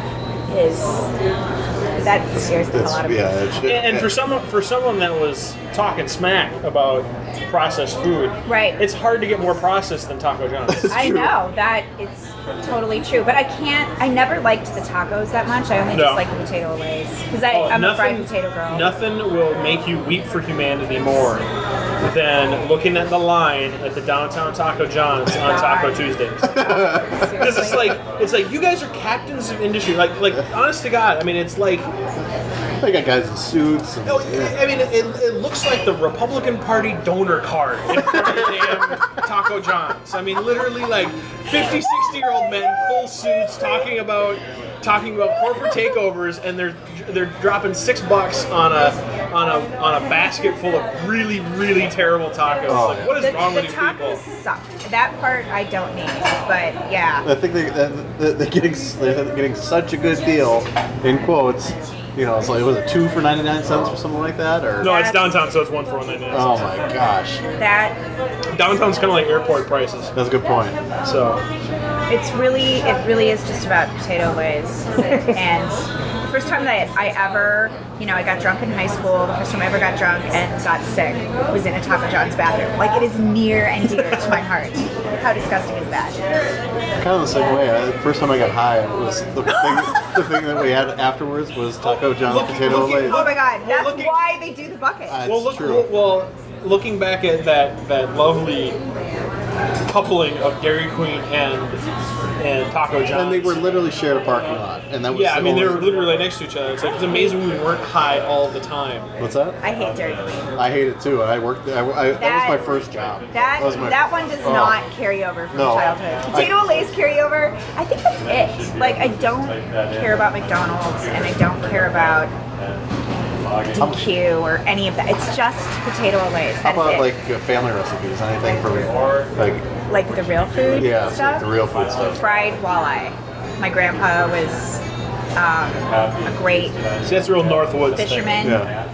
that scares the hell out of me. And for someone that was talking smack about processed food, Right. It's hard to get more processed than Taco John's. I know that it's totally true, but I never liked the tacos that much. I only No. just like the potato Olays because I'm a fried potato girl. Nothing will make you weep for humanity more than looking at the line at the downtown Taco John's on God. Taco Tuesdays. Because it's like you guys are captains of industry. Like honest to God, I mean it's like They got guys in suits. And, no, I mean it looks like the Republican Party donor card in front of the damn Taco John's. I mean literally like 50, 60-year-old men, full suits, talking about corporate takeovers, and they're dropping $6 on a basket full of really, really terrible tacos. Oh, like, what is wrong the with you tacos people? suck. That part I don't need, but yeah. I think they're getting such a good deal, in quotes. It's like, was it 2 for 99 cents or something like that? Or No, it's That's- downtown, so it's 1 for $1.99. Oh my gosh, That Downtown's kind of like airport prices. that's a good point. So it really is just about potato Olays. And the first time that I ever, I got drunk in high school, the first time I ever got drunk and got sick was in a Taco John's bathroom. Like, it is near and dear to my heart. How disgusting is that? Kind of the same way. The first time I got high, it was the thing that we had afterwards was Taco John's potato look- Olays. Oh my God, that's looking- why they do the bucket. That's true. Looking back at that lovely coupling of Dairy Queen and Taco John's. And they were literally shared a parking lot, and that was Yeah, I mean they only- were literally right next to each other. It's like it's amazing we weren't high all the time. What's that? I hate Dairy Queen. I hate it too. I worked. That was my first job. That was my- one does oh. not carry over from No. childhood. Potato Olays carry over. I think that's it. Like, I don't care about McDonald's, and I don't care about DQ or any of that. It's just potato Olays. How That is about it. like family recipes? Anything for Like the real food yeah, stuff. like the real food stuff. Fried walleye. My grandpa was a great See, that's real Northwoods fisherman, thing. Yeah.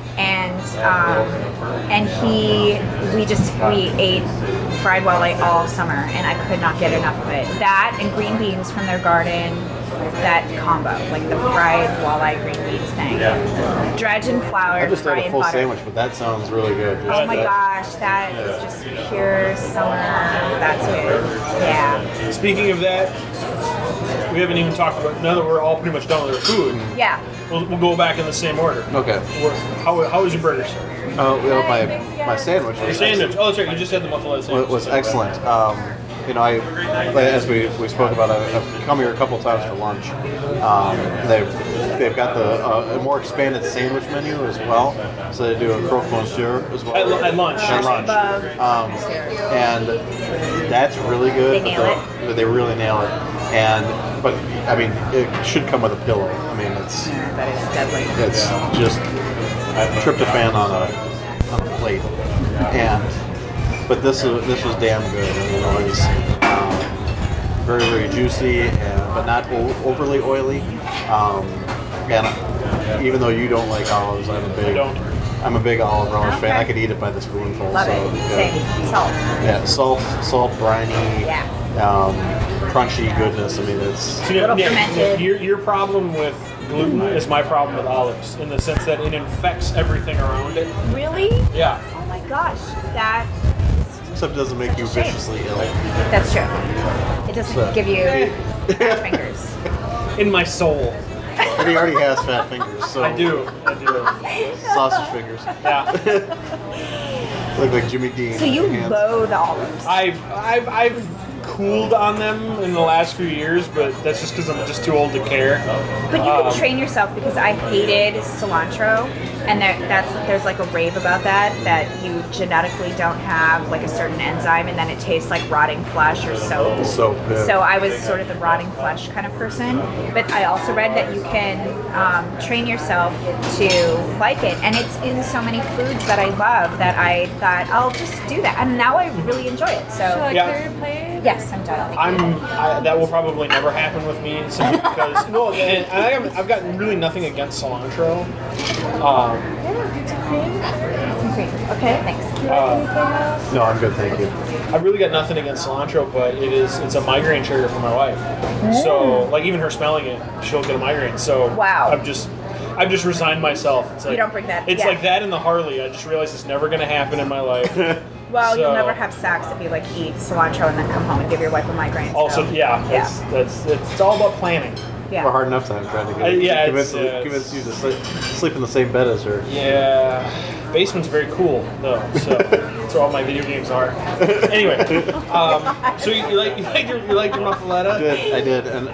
and we ate fried walleye all summer, and I could not get enough of it. That and green beans from their garden, that combo, like the fried walleye green beans thing. Dredge and flour, I just fry had a in full butter. sandwich, but that sounds really good. Oh my gosh, that is just pure summer. That's good. Yeah. Speaking of that, we haven't even talked about, now that we're all pretty much done with our food, Yeah. we'll go back in the same order. Okay. How was your burger, sir? Well, my sandwich Your was sandwich. Oh, that's right. You just had the muffaletta sandwich. was excellent. As we spoke about, I've come here a couple times for lunch. They've got a more expanded sandwich menu as well. So they do a croque monsieur as well. At lunch. At lunch. Above And that's really good. They nail it. They really nail it. But I mean, it should come with a pillow. I mean, it's that is deadly. just tryptophan on a plate. But this was damn good. I mean, it was very, very juicy, but not overly oily. And even though you don't like olives, I'm a big olive relish fan. I could eat it by the spoonful. Love so, it. yeah. Same. Salt. Yeah, salt, briny, Yeah. crunchy goodness. I mean, it's So, Little fermented. your problem with gluten is my problem with olives, in the sense that it infects everything around it. Really? Yeah. Oh my gosh, except it doesn't make you Shame. viciously ill. that's true. It doesn't So- give you fat fingers. In my soul. And he already has fat fingers, so I do. sausage fingers. Yeah. Look like Jimmy Dean. So you Hands. loathe olives. I've cooled on them in the last few years, but that's just because I'm just too old to care. But you can train yourself, because I hated cilantro, and there's like a rave about that you genetically don't have like a certain enzyme, and then it tastes like rotting flesh or soap. So good. So I was sort of the rotting flesh kind of person. But I also read that you can train yourself to like it, and it's in so many foods that I love that I thought I'll just do that, and now I really enjoy it. So Yeah. yes, I'm done. That will probably never happen with me, simply because I've gotten really nothing against cilantro. Some cream. Okay, thanks. No, I'm good, thank you. I've really got nothing against cilantro, but it's a migraine trigger for my wife. So like even her smelling it, she'll get a migraine. So Wow. I've just resigned myself. It's like, You don't bring that- It's yeah. like that in the Harley. I just realized it's never going to happen in my life. Well, you'll So- never have sex if you like eat cilantro and then come home and give your wife a migraine. Also, so. yeah, Yeah. it's all about planning. Yeah. We're hard enough time trying to convince you to sleep in the same bed as her. Yeah, basement's very cool though, so that's where all my video games are. Anyway, so you like your muffaletta? I did, and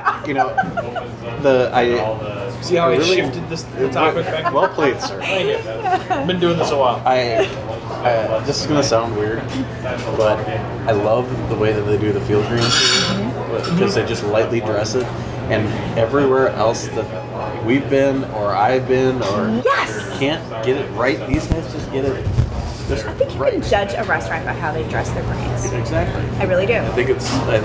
See how I really- shifted the topic back? Well played, sir. Thank you. I've been doing this a while. This is gonna sound weird, but I love the way that they do the field greens because they just lightly dress it, and everywhere else that we've been or I've been or Yes! can't get it right, these guys just get it just I think you right. can judge a restaurant by how they dress their greens. Exactly. I really do. I think it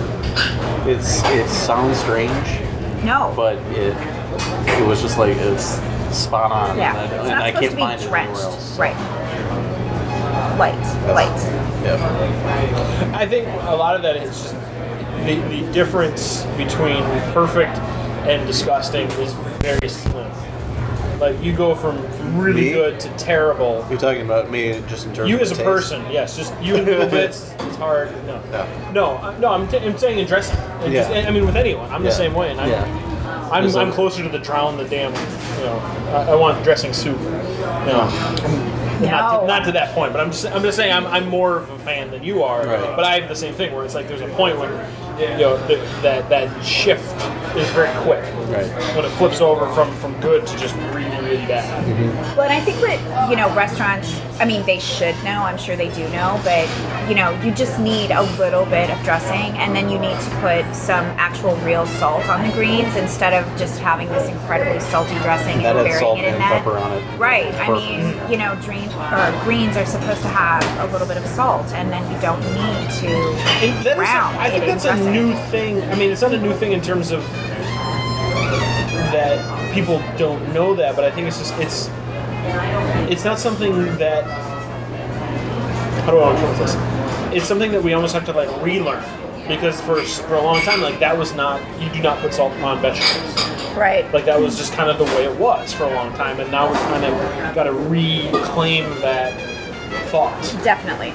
sounds strange, No. but it was just like it's spot on. Yeah. and It's I not can't supposed to find be it drenched. anywhere else. Right. Light. Yeah. I think a lot of that is just the difference between perfect and disgusting is very slim. Like you go from really Me? good to terrible. You're talking about me just in terms You of as a taste. person, yes, just you in little bits. It's hard. No. I'm saying in dressing. And Yeah. I mean with anyone, I'm the Yeah. same way, and Yeah. I'm closer to the drown the damn. I want dressing soup. Not to that point, but I'm just saying I'm more of a fan than you are. Right. But I have the same thing where it's like there's a point when that shift is very quick. Right. When it flips over from good to just really really bad. Well, and I think that, restaurants, I mean, they should know, I'm sure they do know, but, you just need a little bit of dressing, and then you need to put some actual real salt on the greens instead of just having this incredibly salty dressing That and had burying salt it in and that. pepper on it. Right. Perfect. I mean, greens are supposed to have a little bit of salt, and then you don't need to And that is drown I think it in that's a dressing. new thing. I mean, it's not a new thing in terms of that people don't know that, but I think it's not something that, how do I want to put this? It's something that we almost have to like relearn, because for a long time, like that was not, you do not put salt on vegetables. Right. Like that was just kind of the way it was for a long time, and now we're kind of got to reclaim that thought. Definitely.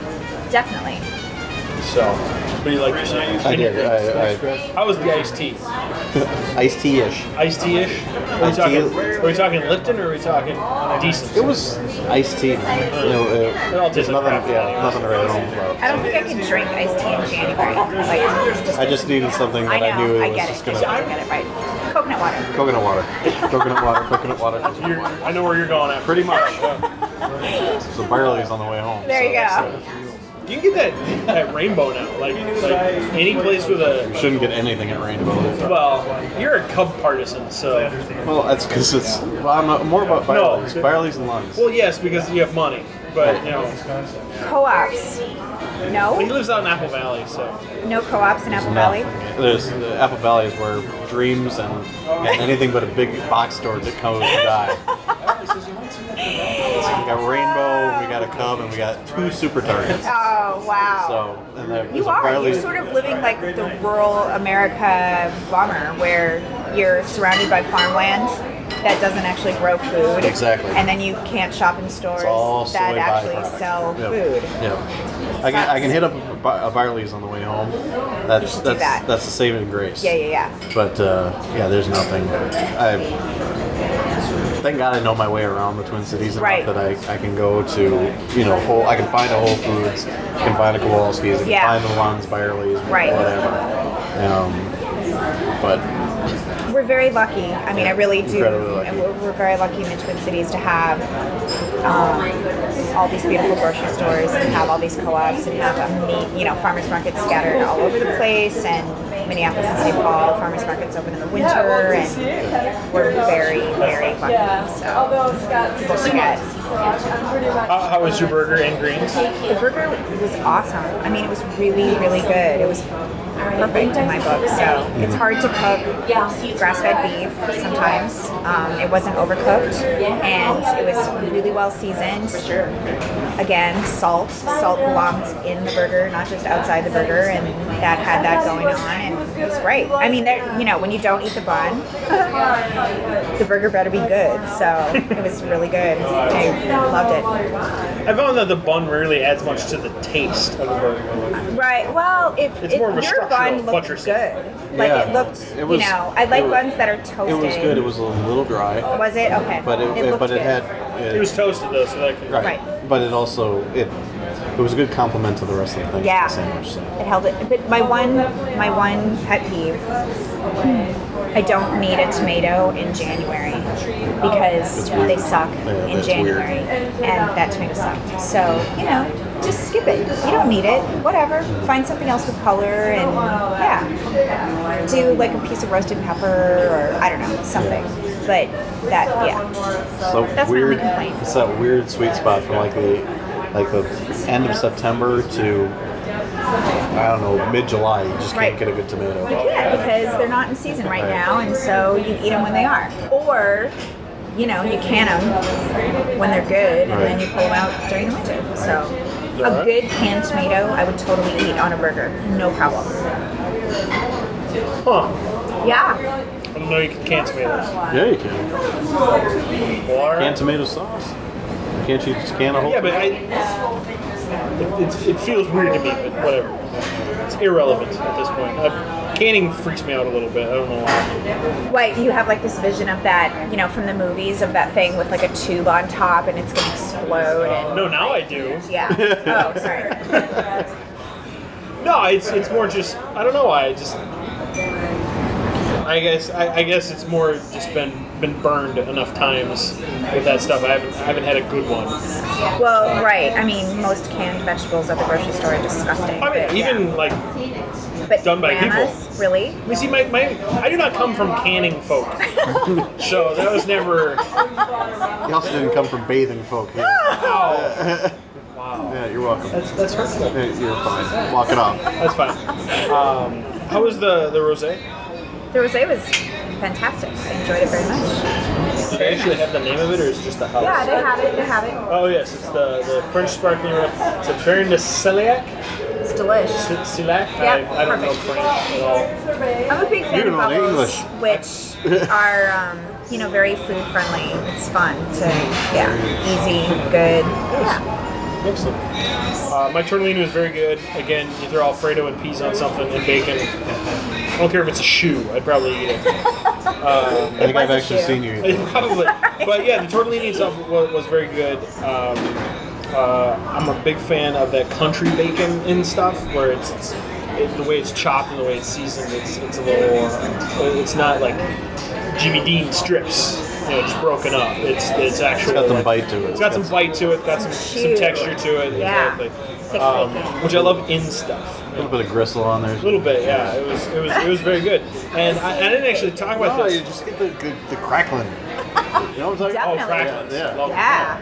So, what do you like to say? I did. How was the iced tea? Iced tea-ish. Iced tea-ish? Iced tea. Are we talking Lipton or are we talking decent? It was iced tea. all There's tastes nothing, like crap. nothing to write home about. I don't think I can drink iced tea in January. Like, I just needed something that I, I know, knew I was get just it. gonna. I get it right. Coconut water. Coconut water. Coconut water. I know where you're going at. Pretty much. So barley's on the way home. There you so go. You can get that rainbow now. Like any place with You a. shouldn't get anything at Rainbow. Well, you're a Cub partisan, so. Well, that's because it's. Well, I'm not, more about barley's. Barley's and lungs. Well, yes, because you have money, but you know. Co-ops. Well, he No? lives out in Apple Valley, so. No co-ops in Apple Valley? There's Apple Valley is where dreams and anything but a big box store that comes to die. We got Rainbow, we got a Cub, and we got 2 Super Targets. Oh, wow. So, and there's You a are. barley. You're sort of living like the rural America bummer, where you're surrounded by farmland that doesn't actually grow food. Exactly. And then you can't shop in stores It's all that soy actually byproduct. sell Yep. food. Yep. I can hit up a Barley's on the way home. That's should do that. that's the saving grace. Yeah. But yeah, there's nothing. Thank God I know my way around the Twin Cities enough Right. that I can go to, you know, I can find a Whole Foods, I can find a Kowalski's, I can Yeah. find the Lon's Barley's, Right. whatever. But We're very lucky. I mean, I really do. Incredibly lucky. And we're very lucky in the Twin Cities to have all these beautiful grocery stores and have all these co-ops and have farmers markets scattered all over the place, and Minneapolis and St. Paul farmers markets open in the winter, and we're very, very lucky. So people forget. How was your burger and greens? The burger was awesome. I mean, it was really, really good. It was perfect in my book. So it's hard to cook grass-fed beef sometimes. It wasn't overcooked, and it was really well seasoned. For sure. Again, salt. Salt belongs in the burger, not just outside the burger, and that had that going on, and it was great. I mean, when you don't eat the bun, the burger better be good. So it was really good. I loved it. I found that the bun rarely adds much to the taste of the burger. Right. Well, It's more of a your structural bun looked buttress. good. Like Yeah. it looked. It was- I like it was- buns that are toasted. it was good. It was a little dry, Was it? Okay. but it looked but it good. had It was toasted though, so that could. right. But it also it was a good compliment to the rest of the things. Yeah. in the sandwich. So. It held it. But my one pet peeve. I don't need a tomato in January because It's weird. they suck Yeah, in that's January, and that tomato sucked. So just skip it. You don't need it. Whatever. Find something else with color, and do like a piece of roasted pepper, or I don't know, something. But So That's my weird. only complaint. It's that weird sweet spot from like the end of September to I don't know, mid-July. You just can't Right. get a good tomato. Yeah, because they're not in season right Right. now, and so you eat them when they are. Or, you can them when they're good, and then Right. you pull them out during the winter. So, a good canned tomato, I would totally eat on a burger, no problem. Huh. Yeah, I didn't know you could can tomatoes. Yeah, you can. Or, Canned tomato sauce. Can't you just can a whole? yeah, but it feels weird to me, but whatever. It's irrelevant at this point. Canning freaks me out a little bit. I don't know why. Wait, you have like this vision of that, from the movies, of that thing with like a tube on top, and it's gonna explode. And No, now I do. yeah. Oh, sorry. No, it's more just I don't know why. I guess it's more just been burned enough times with that stuff. I haven't had a good one. Well, right. I mean, most canned vegetables at the grocery store are disgusting. I mean, but, even like but done by grandmas, really? you see, I do not come from canning folk, so that was never. You also didn't come from bathing folk here. Wow. Wow. Yeah, you're welcome. That's hurtful. Yeah, you're fine. Walk it off. That's fine. How was the rosé? The rosé was fantastic. I enjoyed it very much. Do they actually have the name of it, or is it just the house? Yeah, they have it. They have it. Oh yes, it's the French sparkling rum. It's a Baron de Celiac. It's delish. Silac? Yeah, I don't know perfect. French at all. I'm a big fan You of know bubbles, English. which are very food friendly. It's fun to easy, good. Yeah. Excellent. My tortellini was very good. Again, you throw Alfredo and peas on something and bacon. I don't care if it's a shoe. I'd probably eat it. I think I've actually seen you eat it. Probably. But yeah, the tortellini itself was very good. I'm a big fan of that country bacon and stuff, where it's the way it's chopped and the way it's seasoned. It's a little. It's not like Jimmy Dean strips, just broken up. It's actually. It's got some bite to it. It's got some bite to it. Got some texture to it. Yeah. Exactly. Thick bacon. Which I love in stuff. A little bit of gristle on there. A little bit, yeah. It was very good. And I didn't actually talk about No, this. you just get the crackling. You know what I'm talking Definitely. Oh, crackling. Yeah. Love it. Yeah.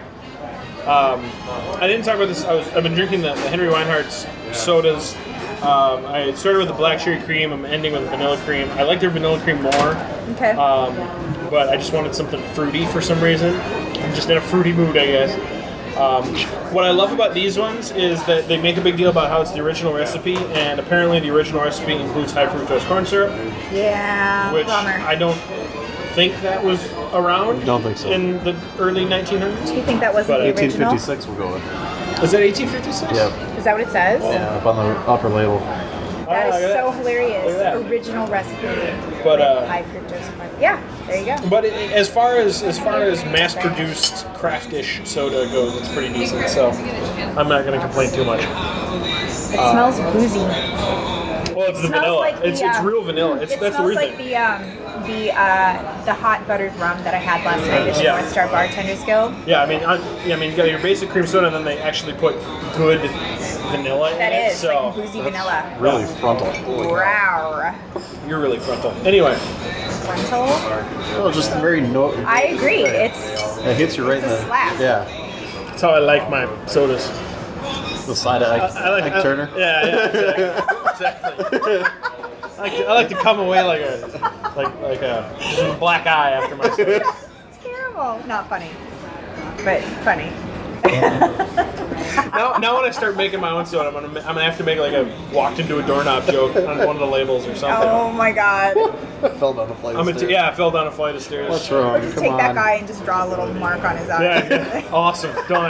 I didn't talk about this. I've been drinking the Henry Weinhardt's sodas. I started with the black cherry cream. I'm ending with vanilla cream. I like their vanilla cream more, Okay. but I just wanted something fruity for some reason. I'm just in a fruity mood, I guess. What I love about these ones is that they make a big deal about how it's the original recipe, and apparently the original recipe includes high fructose corn syrup, Yeah. which Bummer. I don't think that was around. Don't think so. In the early 1900s. Do you think that wasn't But the original? 1856 we'll go with. Is that 1856? Yep. Is that what it says? Yeah, up on the upper label. That Oh, look is at so that. hilarious. Look at that. Original recipe. But, with high fructose corn. Yeah, there you go. But as far as mass-produced craft-ish soda goes, it's pretty decent. So I'm not going to complain too much. It smells boozy. Well, it's the Smells vanilla. like the, It's real vanilla. It That's the smells weird like thing. the hot buttered rum that I had last night at the Yeah. North Star Bartenders Guild. Yeah, I mean, you got your basic cream soda, and then they actually put good vanilla in That it. is So like boozy vanilla. Really frontal. Wow. you're really frontal. Anyway, Frontal. Well, just very I agree. It hits you right it's in a the slap. Yeah, that's how I like my sodas. the side of Ike Turner. Yeah, exactly. I like to come away like a just with a black eye after my soda. It's terrible. Not funny, but funny. Now when I start making my own soda, I'm gonna have to make like a walked into a doorknob joke on one of the labels or something. Oh my god. Fell down the flight. of stairs. I fell down a flight of stairs. What's wrong? Just Come take on. that guy and just draw a little mark on his eye. Yeah, awesome, done.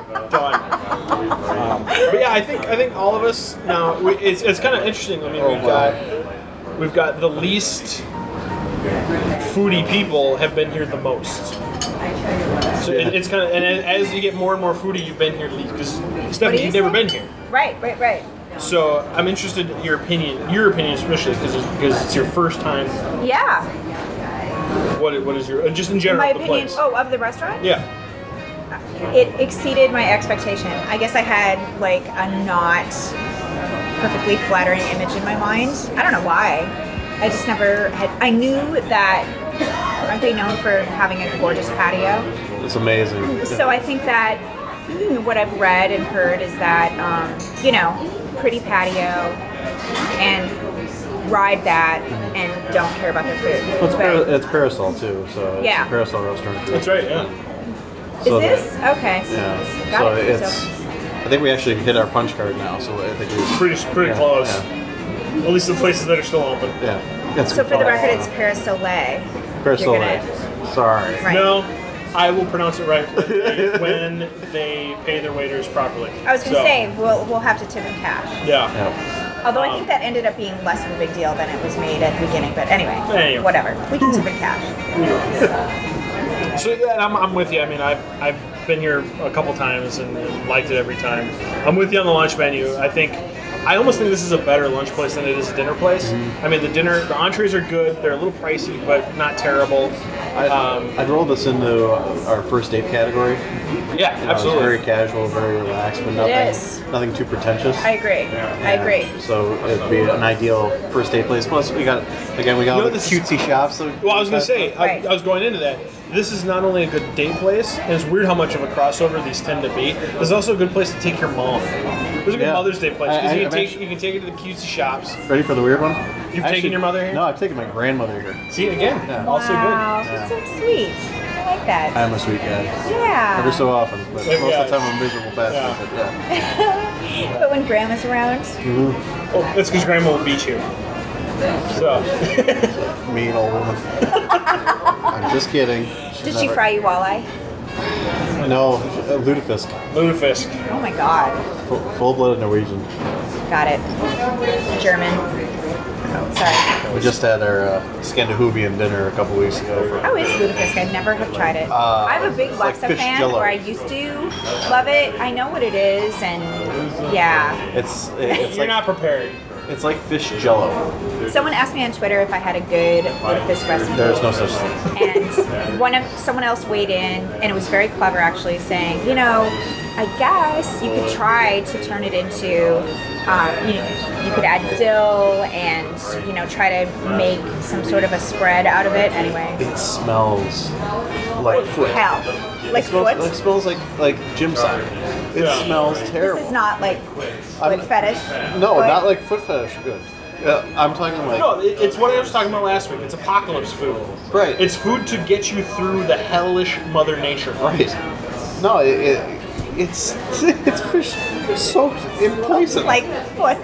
But yeah, I think all of us now. It's kind of interesting. I mean, we've got the least foodie people have been here the most. So it's kind of, and as you get more and more foodie, you've been here least because Stephanie, you you've never say? been here. Right. So I'm interested in your opinion especially because it's your first time. Yeah. What is your just in general My of the opinion. place? Oh, of the restaurant? Yeah. It exceeded my expectation. I guess I had like a not perfectly flattering image in my mind. I don't know why. I just never had. I knew that. Aren't they known for having a gorgeous patio? It's amazing. So I think that what I've read and heard is that pretty patio and ride that and don't care about their food. Well, it's Parasol too, so it's Yeah. a Parasol restaurant group. That's right. Yeah. So Is this okay? Yeah. Got So it. it's. I think we actually hit our punch card now. So I think we. Pretty Yeah, close. Yeah. At least the places that are still open. Yeah. It's So for the record, it's Paris Soleil. Parasol. You're gonna- Sorry. Right. No, I will pronounce it right when they pay their waiters properly. I was gonna So, say we'll have to tip in cash. Yeah. Yeah. Although I think that ended up being less of a big deal than it was made at the beginning. But anyway, whatever. We can tip in cash. So yeah, I'm with you. I mean, I've been here a couple times and liked it every time. I'm with you on the lunch menu. I almost think this is a better lunch place than it is a dinner place. I mean, the entrees are good. They're a little pricey, but not terrible. I'd roll this into our first date category. Yeah, It's absolutely. very casual, very relaxed, but is. nothing too pretentious. I agree. I agree. So it'd be an ideal first date place. Plus, we got all the this is- cutesy shops. So Well, I was going to say, Right. I was going into that. This is not only a good date place, and it's weird how much of a crossover these tend to be. This is also a good place to take your mom. This is a good Yeah. Mother's Day place because I- you I've can actually- take her to the cutesy shops. Ready for the weird one? You've taken your mother here? No, I've taken my grandmother here. See, again, Yeah. also Wow, good. that's so sweet. I like that. I'm a sweet guy. Yeah. Every so often, but Yeah. most of the time I'm a miserable bastard. Yeah. But when grandma's around, Oh, that's because Grandma will beat you. So, But mean old woman. I'm just kidding. did she fry you walleye? No, lutefisk. lutefisk. Oh my god. Full-blooded Norwegian. Got it. German. Sorry. We just had our Scandinavian dinner a couple weeks ago. How is lutefisk? I never have tried it. I'm a big it's like Lexa fish fan, jello. or I used to love it. I know what it is, and yeah. It's You're like not prepared. it's like fish jello. Someone asked me on Twitter if I had a good lutefisk recipe. There's no such thing. And someone else weighed in, and it was very clever actually, saying, I guess you could try to turn it into, you could add dill and, try to make some sort of a spread out of it. Anyway, It smells like foot. hell, like foot. It smells like gym sock. It Yeah. smells terrible. This is not like foot fetish. No, foot. not like foot fetish. Good. I'm talking like No, it's what I was talking about last week. It's apocalypse food. Right. It's food to get you through the hellish Mother Nature. right. No, it's fish soaked in poison. like foot.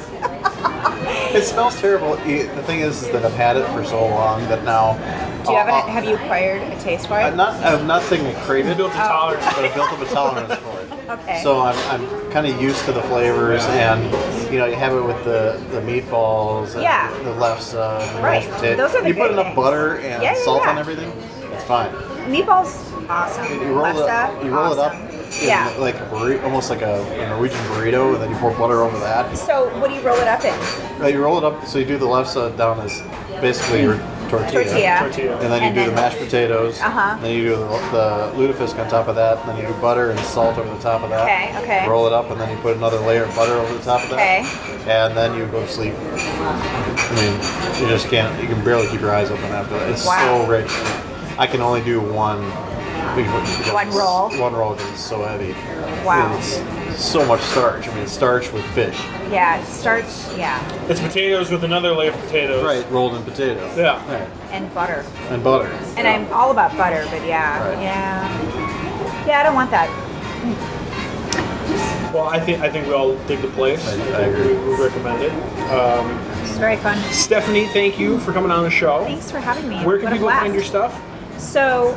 It smells terrible. The thing is that I've had it for so long that now. Do you have you acquired a taste for it? I'm not saying I crave You it, built a tolerance. but I built up a tolerance for it. Okay. So I'm kind of used to the flavors, and you have it with the meatballs, and Yeah. the lefse, and the Right. mashed potatoes. Those are the you put good enough things. butter and Yeah, salt yeah. on everything, it's fine. Meatballs, awesome. You roll Lefse, it up awesome. in Yeah. like a burrito, almost like a Norwegian burrito, and then you pour butter over that. So what do you roll it up in? You roll it up, so you do the lefse down as basically your tortilla. Tortilla. And then you do the mashed potatoes. Uh-huh. Then you do the lutefisk on top of that. And then you do butter and salt over the top of that. Okay. Roll it up, and then you put another layer of butter over the top of that. Okay. And then you go to sleep. I mean, you just can't. You can barely keep your eyes open after that. It's Wow. so rich. I can only do one. because One roll? One roll because it's so heavy. Wow. It's so much starch. I mean, it's starch with fish. Yeah, starch, yeah, It's potatoes with another layer of potatoes. Right, rolled in potato. Yeah. Right. and butter. And butter. And I'm all about butter, but yeah, Right. yeah, I don't want that. Well, I think we all dig the place. I agree. We recommend it. It's very fun. Stephanie, thank you for coming on the show. Thanks for having me. Where can What a people blast. find your stuff? So,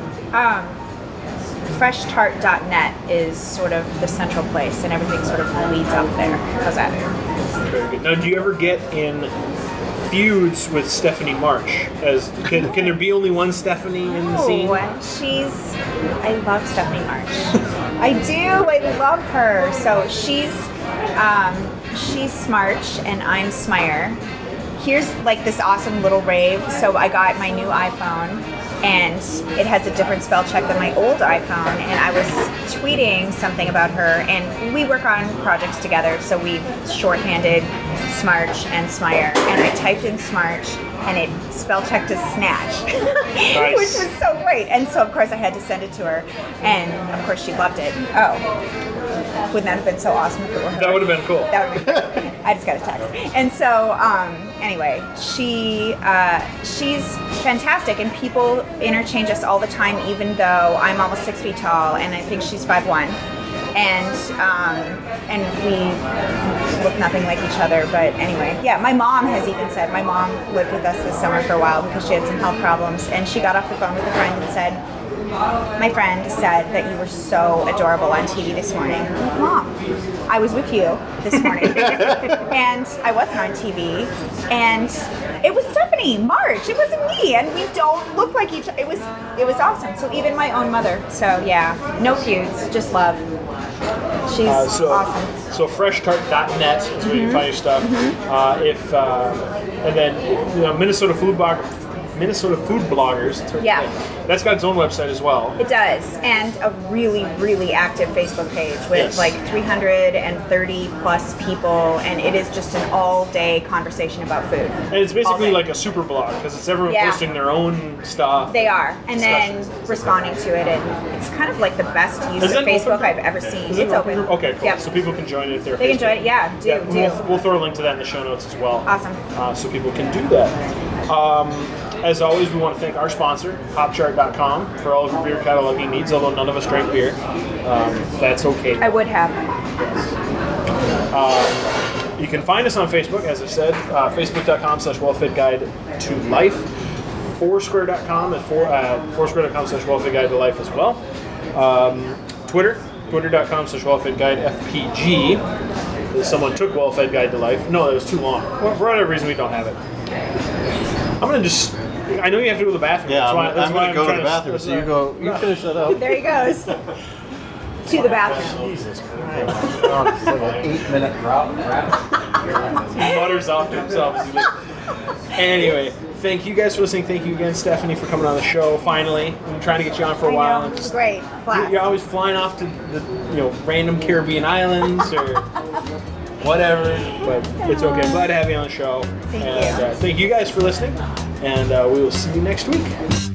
FreshTart.net is sort of the central place, and everything sort of leads up there. How's that? Very good. Now, do you ever get in feuds with Stephanie March? Can there be only one Stephanie in the scene? I love Stephanie March. I do. I love her. So she's Smarch and I'm Smire. Here's like this awesome little rave. So I got my new iPhone and it has a different spell check than my old iPhone, and I was tweeting something about her, and we work on projects together, so we've shorthanded Smarch and Smire, and I typed in Smarch and it spell checked as Snatch, Nice. which was so great. And so of course I had to send it to her, and of course she loved it. Oh, wouldn't that have been so awesome if it were her? That would have been cool. That would be great. I just got a text. And so, anyway, she's fantastic, and people interchange us all the time, even though I'm almost 6 feet tall, and I think she's 5'1". And we look nothing like each other, but anyway, yeah, my mom has even said, my mom lived with us this summer for a while because she had some health problems, and she got off the phone with a friend and said, my friend said that you were so adorable on TV this morning. I'm like, Mom, I was with you this morning, and I wasn't on TV, and it was Stephanie March. It wasn't me, and we don't look like each other. It was awesome. So even my own mother. So yeah, no feuds, just love. She's awesome. So FreshTart.net is where you can find your stuff. And then Minnesota Minnesota Food Bloggers. Yeah. That's got its own website as well. It does, and a really, really active Facebook page with Yes. like 330 plus people, and it is just an all-day conversation about food. And it's All basically day. like a super blog because it's everyone Yeah. posting their own stuff. They are, and then Discussions. responding to it, and it's kind of like the best use Is of it an open Facebook group? I've ever seen. Is it It's an open. group? Okay, cool. Yep. So people can join it if they're They can Facebook. join it. Yeah, do. We'll throw a link to that in the show notes as well. Awesome. So people can do that. As always, we want to thank our sponsor, HopChart.com, for all of your beer cataloging needs, although none of us drank beer. That's okay. I would have. You can find us on Facebook, as I said, facebook.com/wellfedguide-to-life, foursquare.com and foursquare.com/wellfedguide-to-life as well. twitter.com/wellfedguide-fpg. Someone took Wellfed Guide to Life. No, it was too long. Well, for whatever reason, we don't have it. I'm going to just... I know you have to go to the bathroom. Yeah, That's why- I'm that's why going to go to trying the bathroom. that's So you why- go. You finish that up. There he goes. To the bathroom. Jesus Christ! Oh, it's like an 8-minute route. He mutters off to himself. As he leaves. Anyway, thank you guys for listening. Thank you again, Stephanie, for coming on the show. Finally, I've been trying to get you on for a I while. know. and just- Great. Blast. You're always flying off to the random Caribbean islands or whatever, but it's okay. I'm glad to have you on the show. Thank and you. thank you guys for listening, and we will see you next week.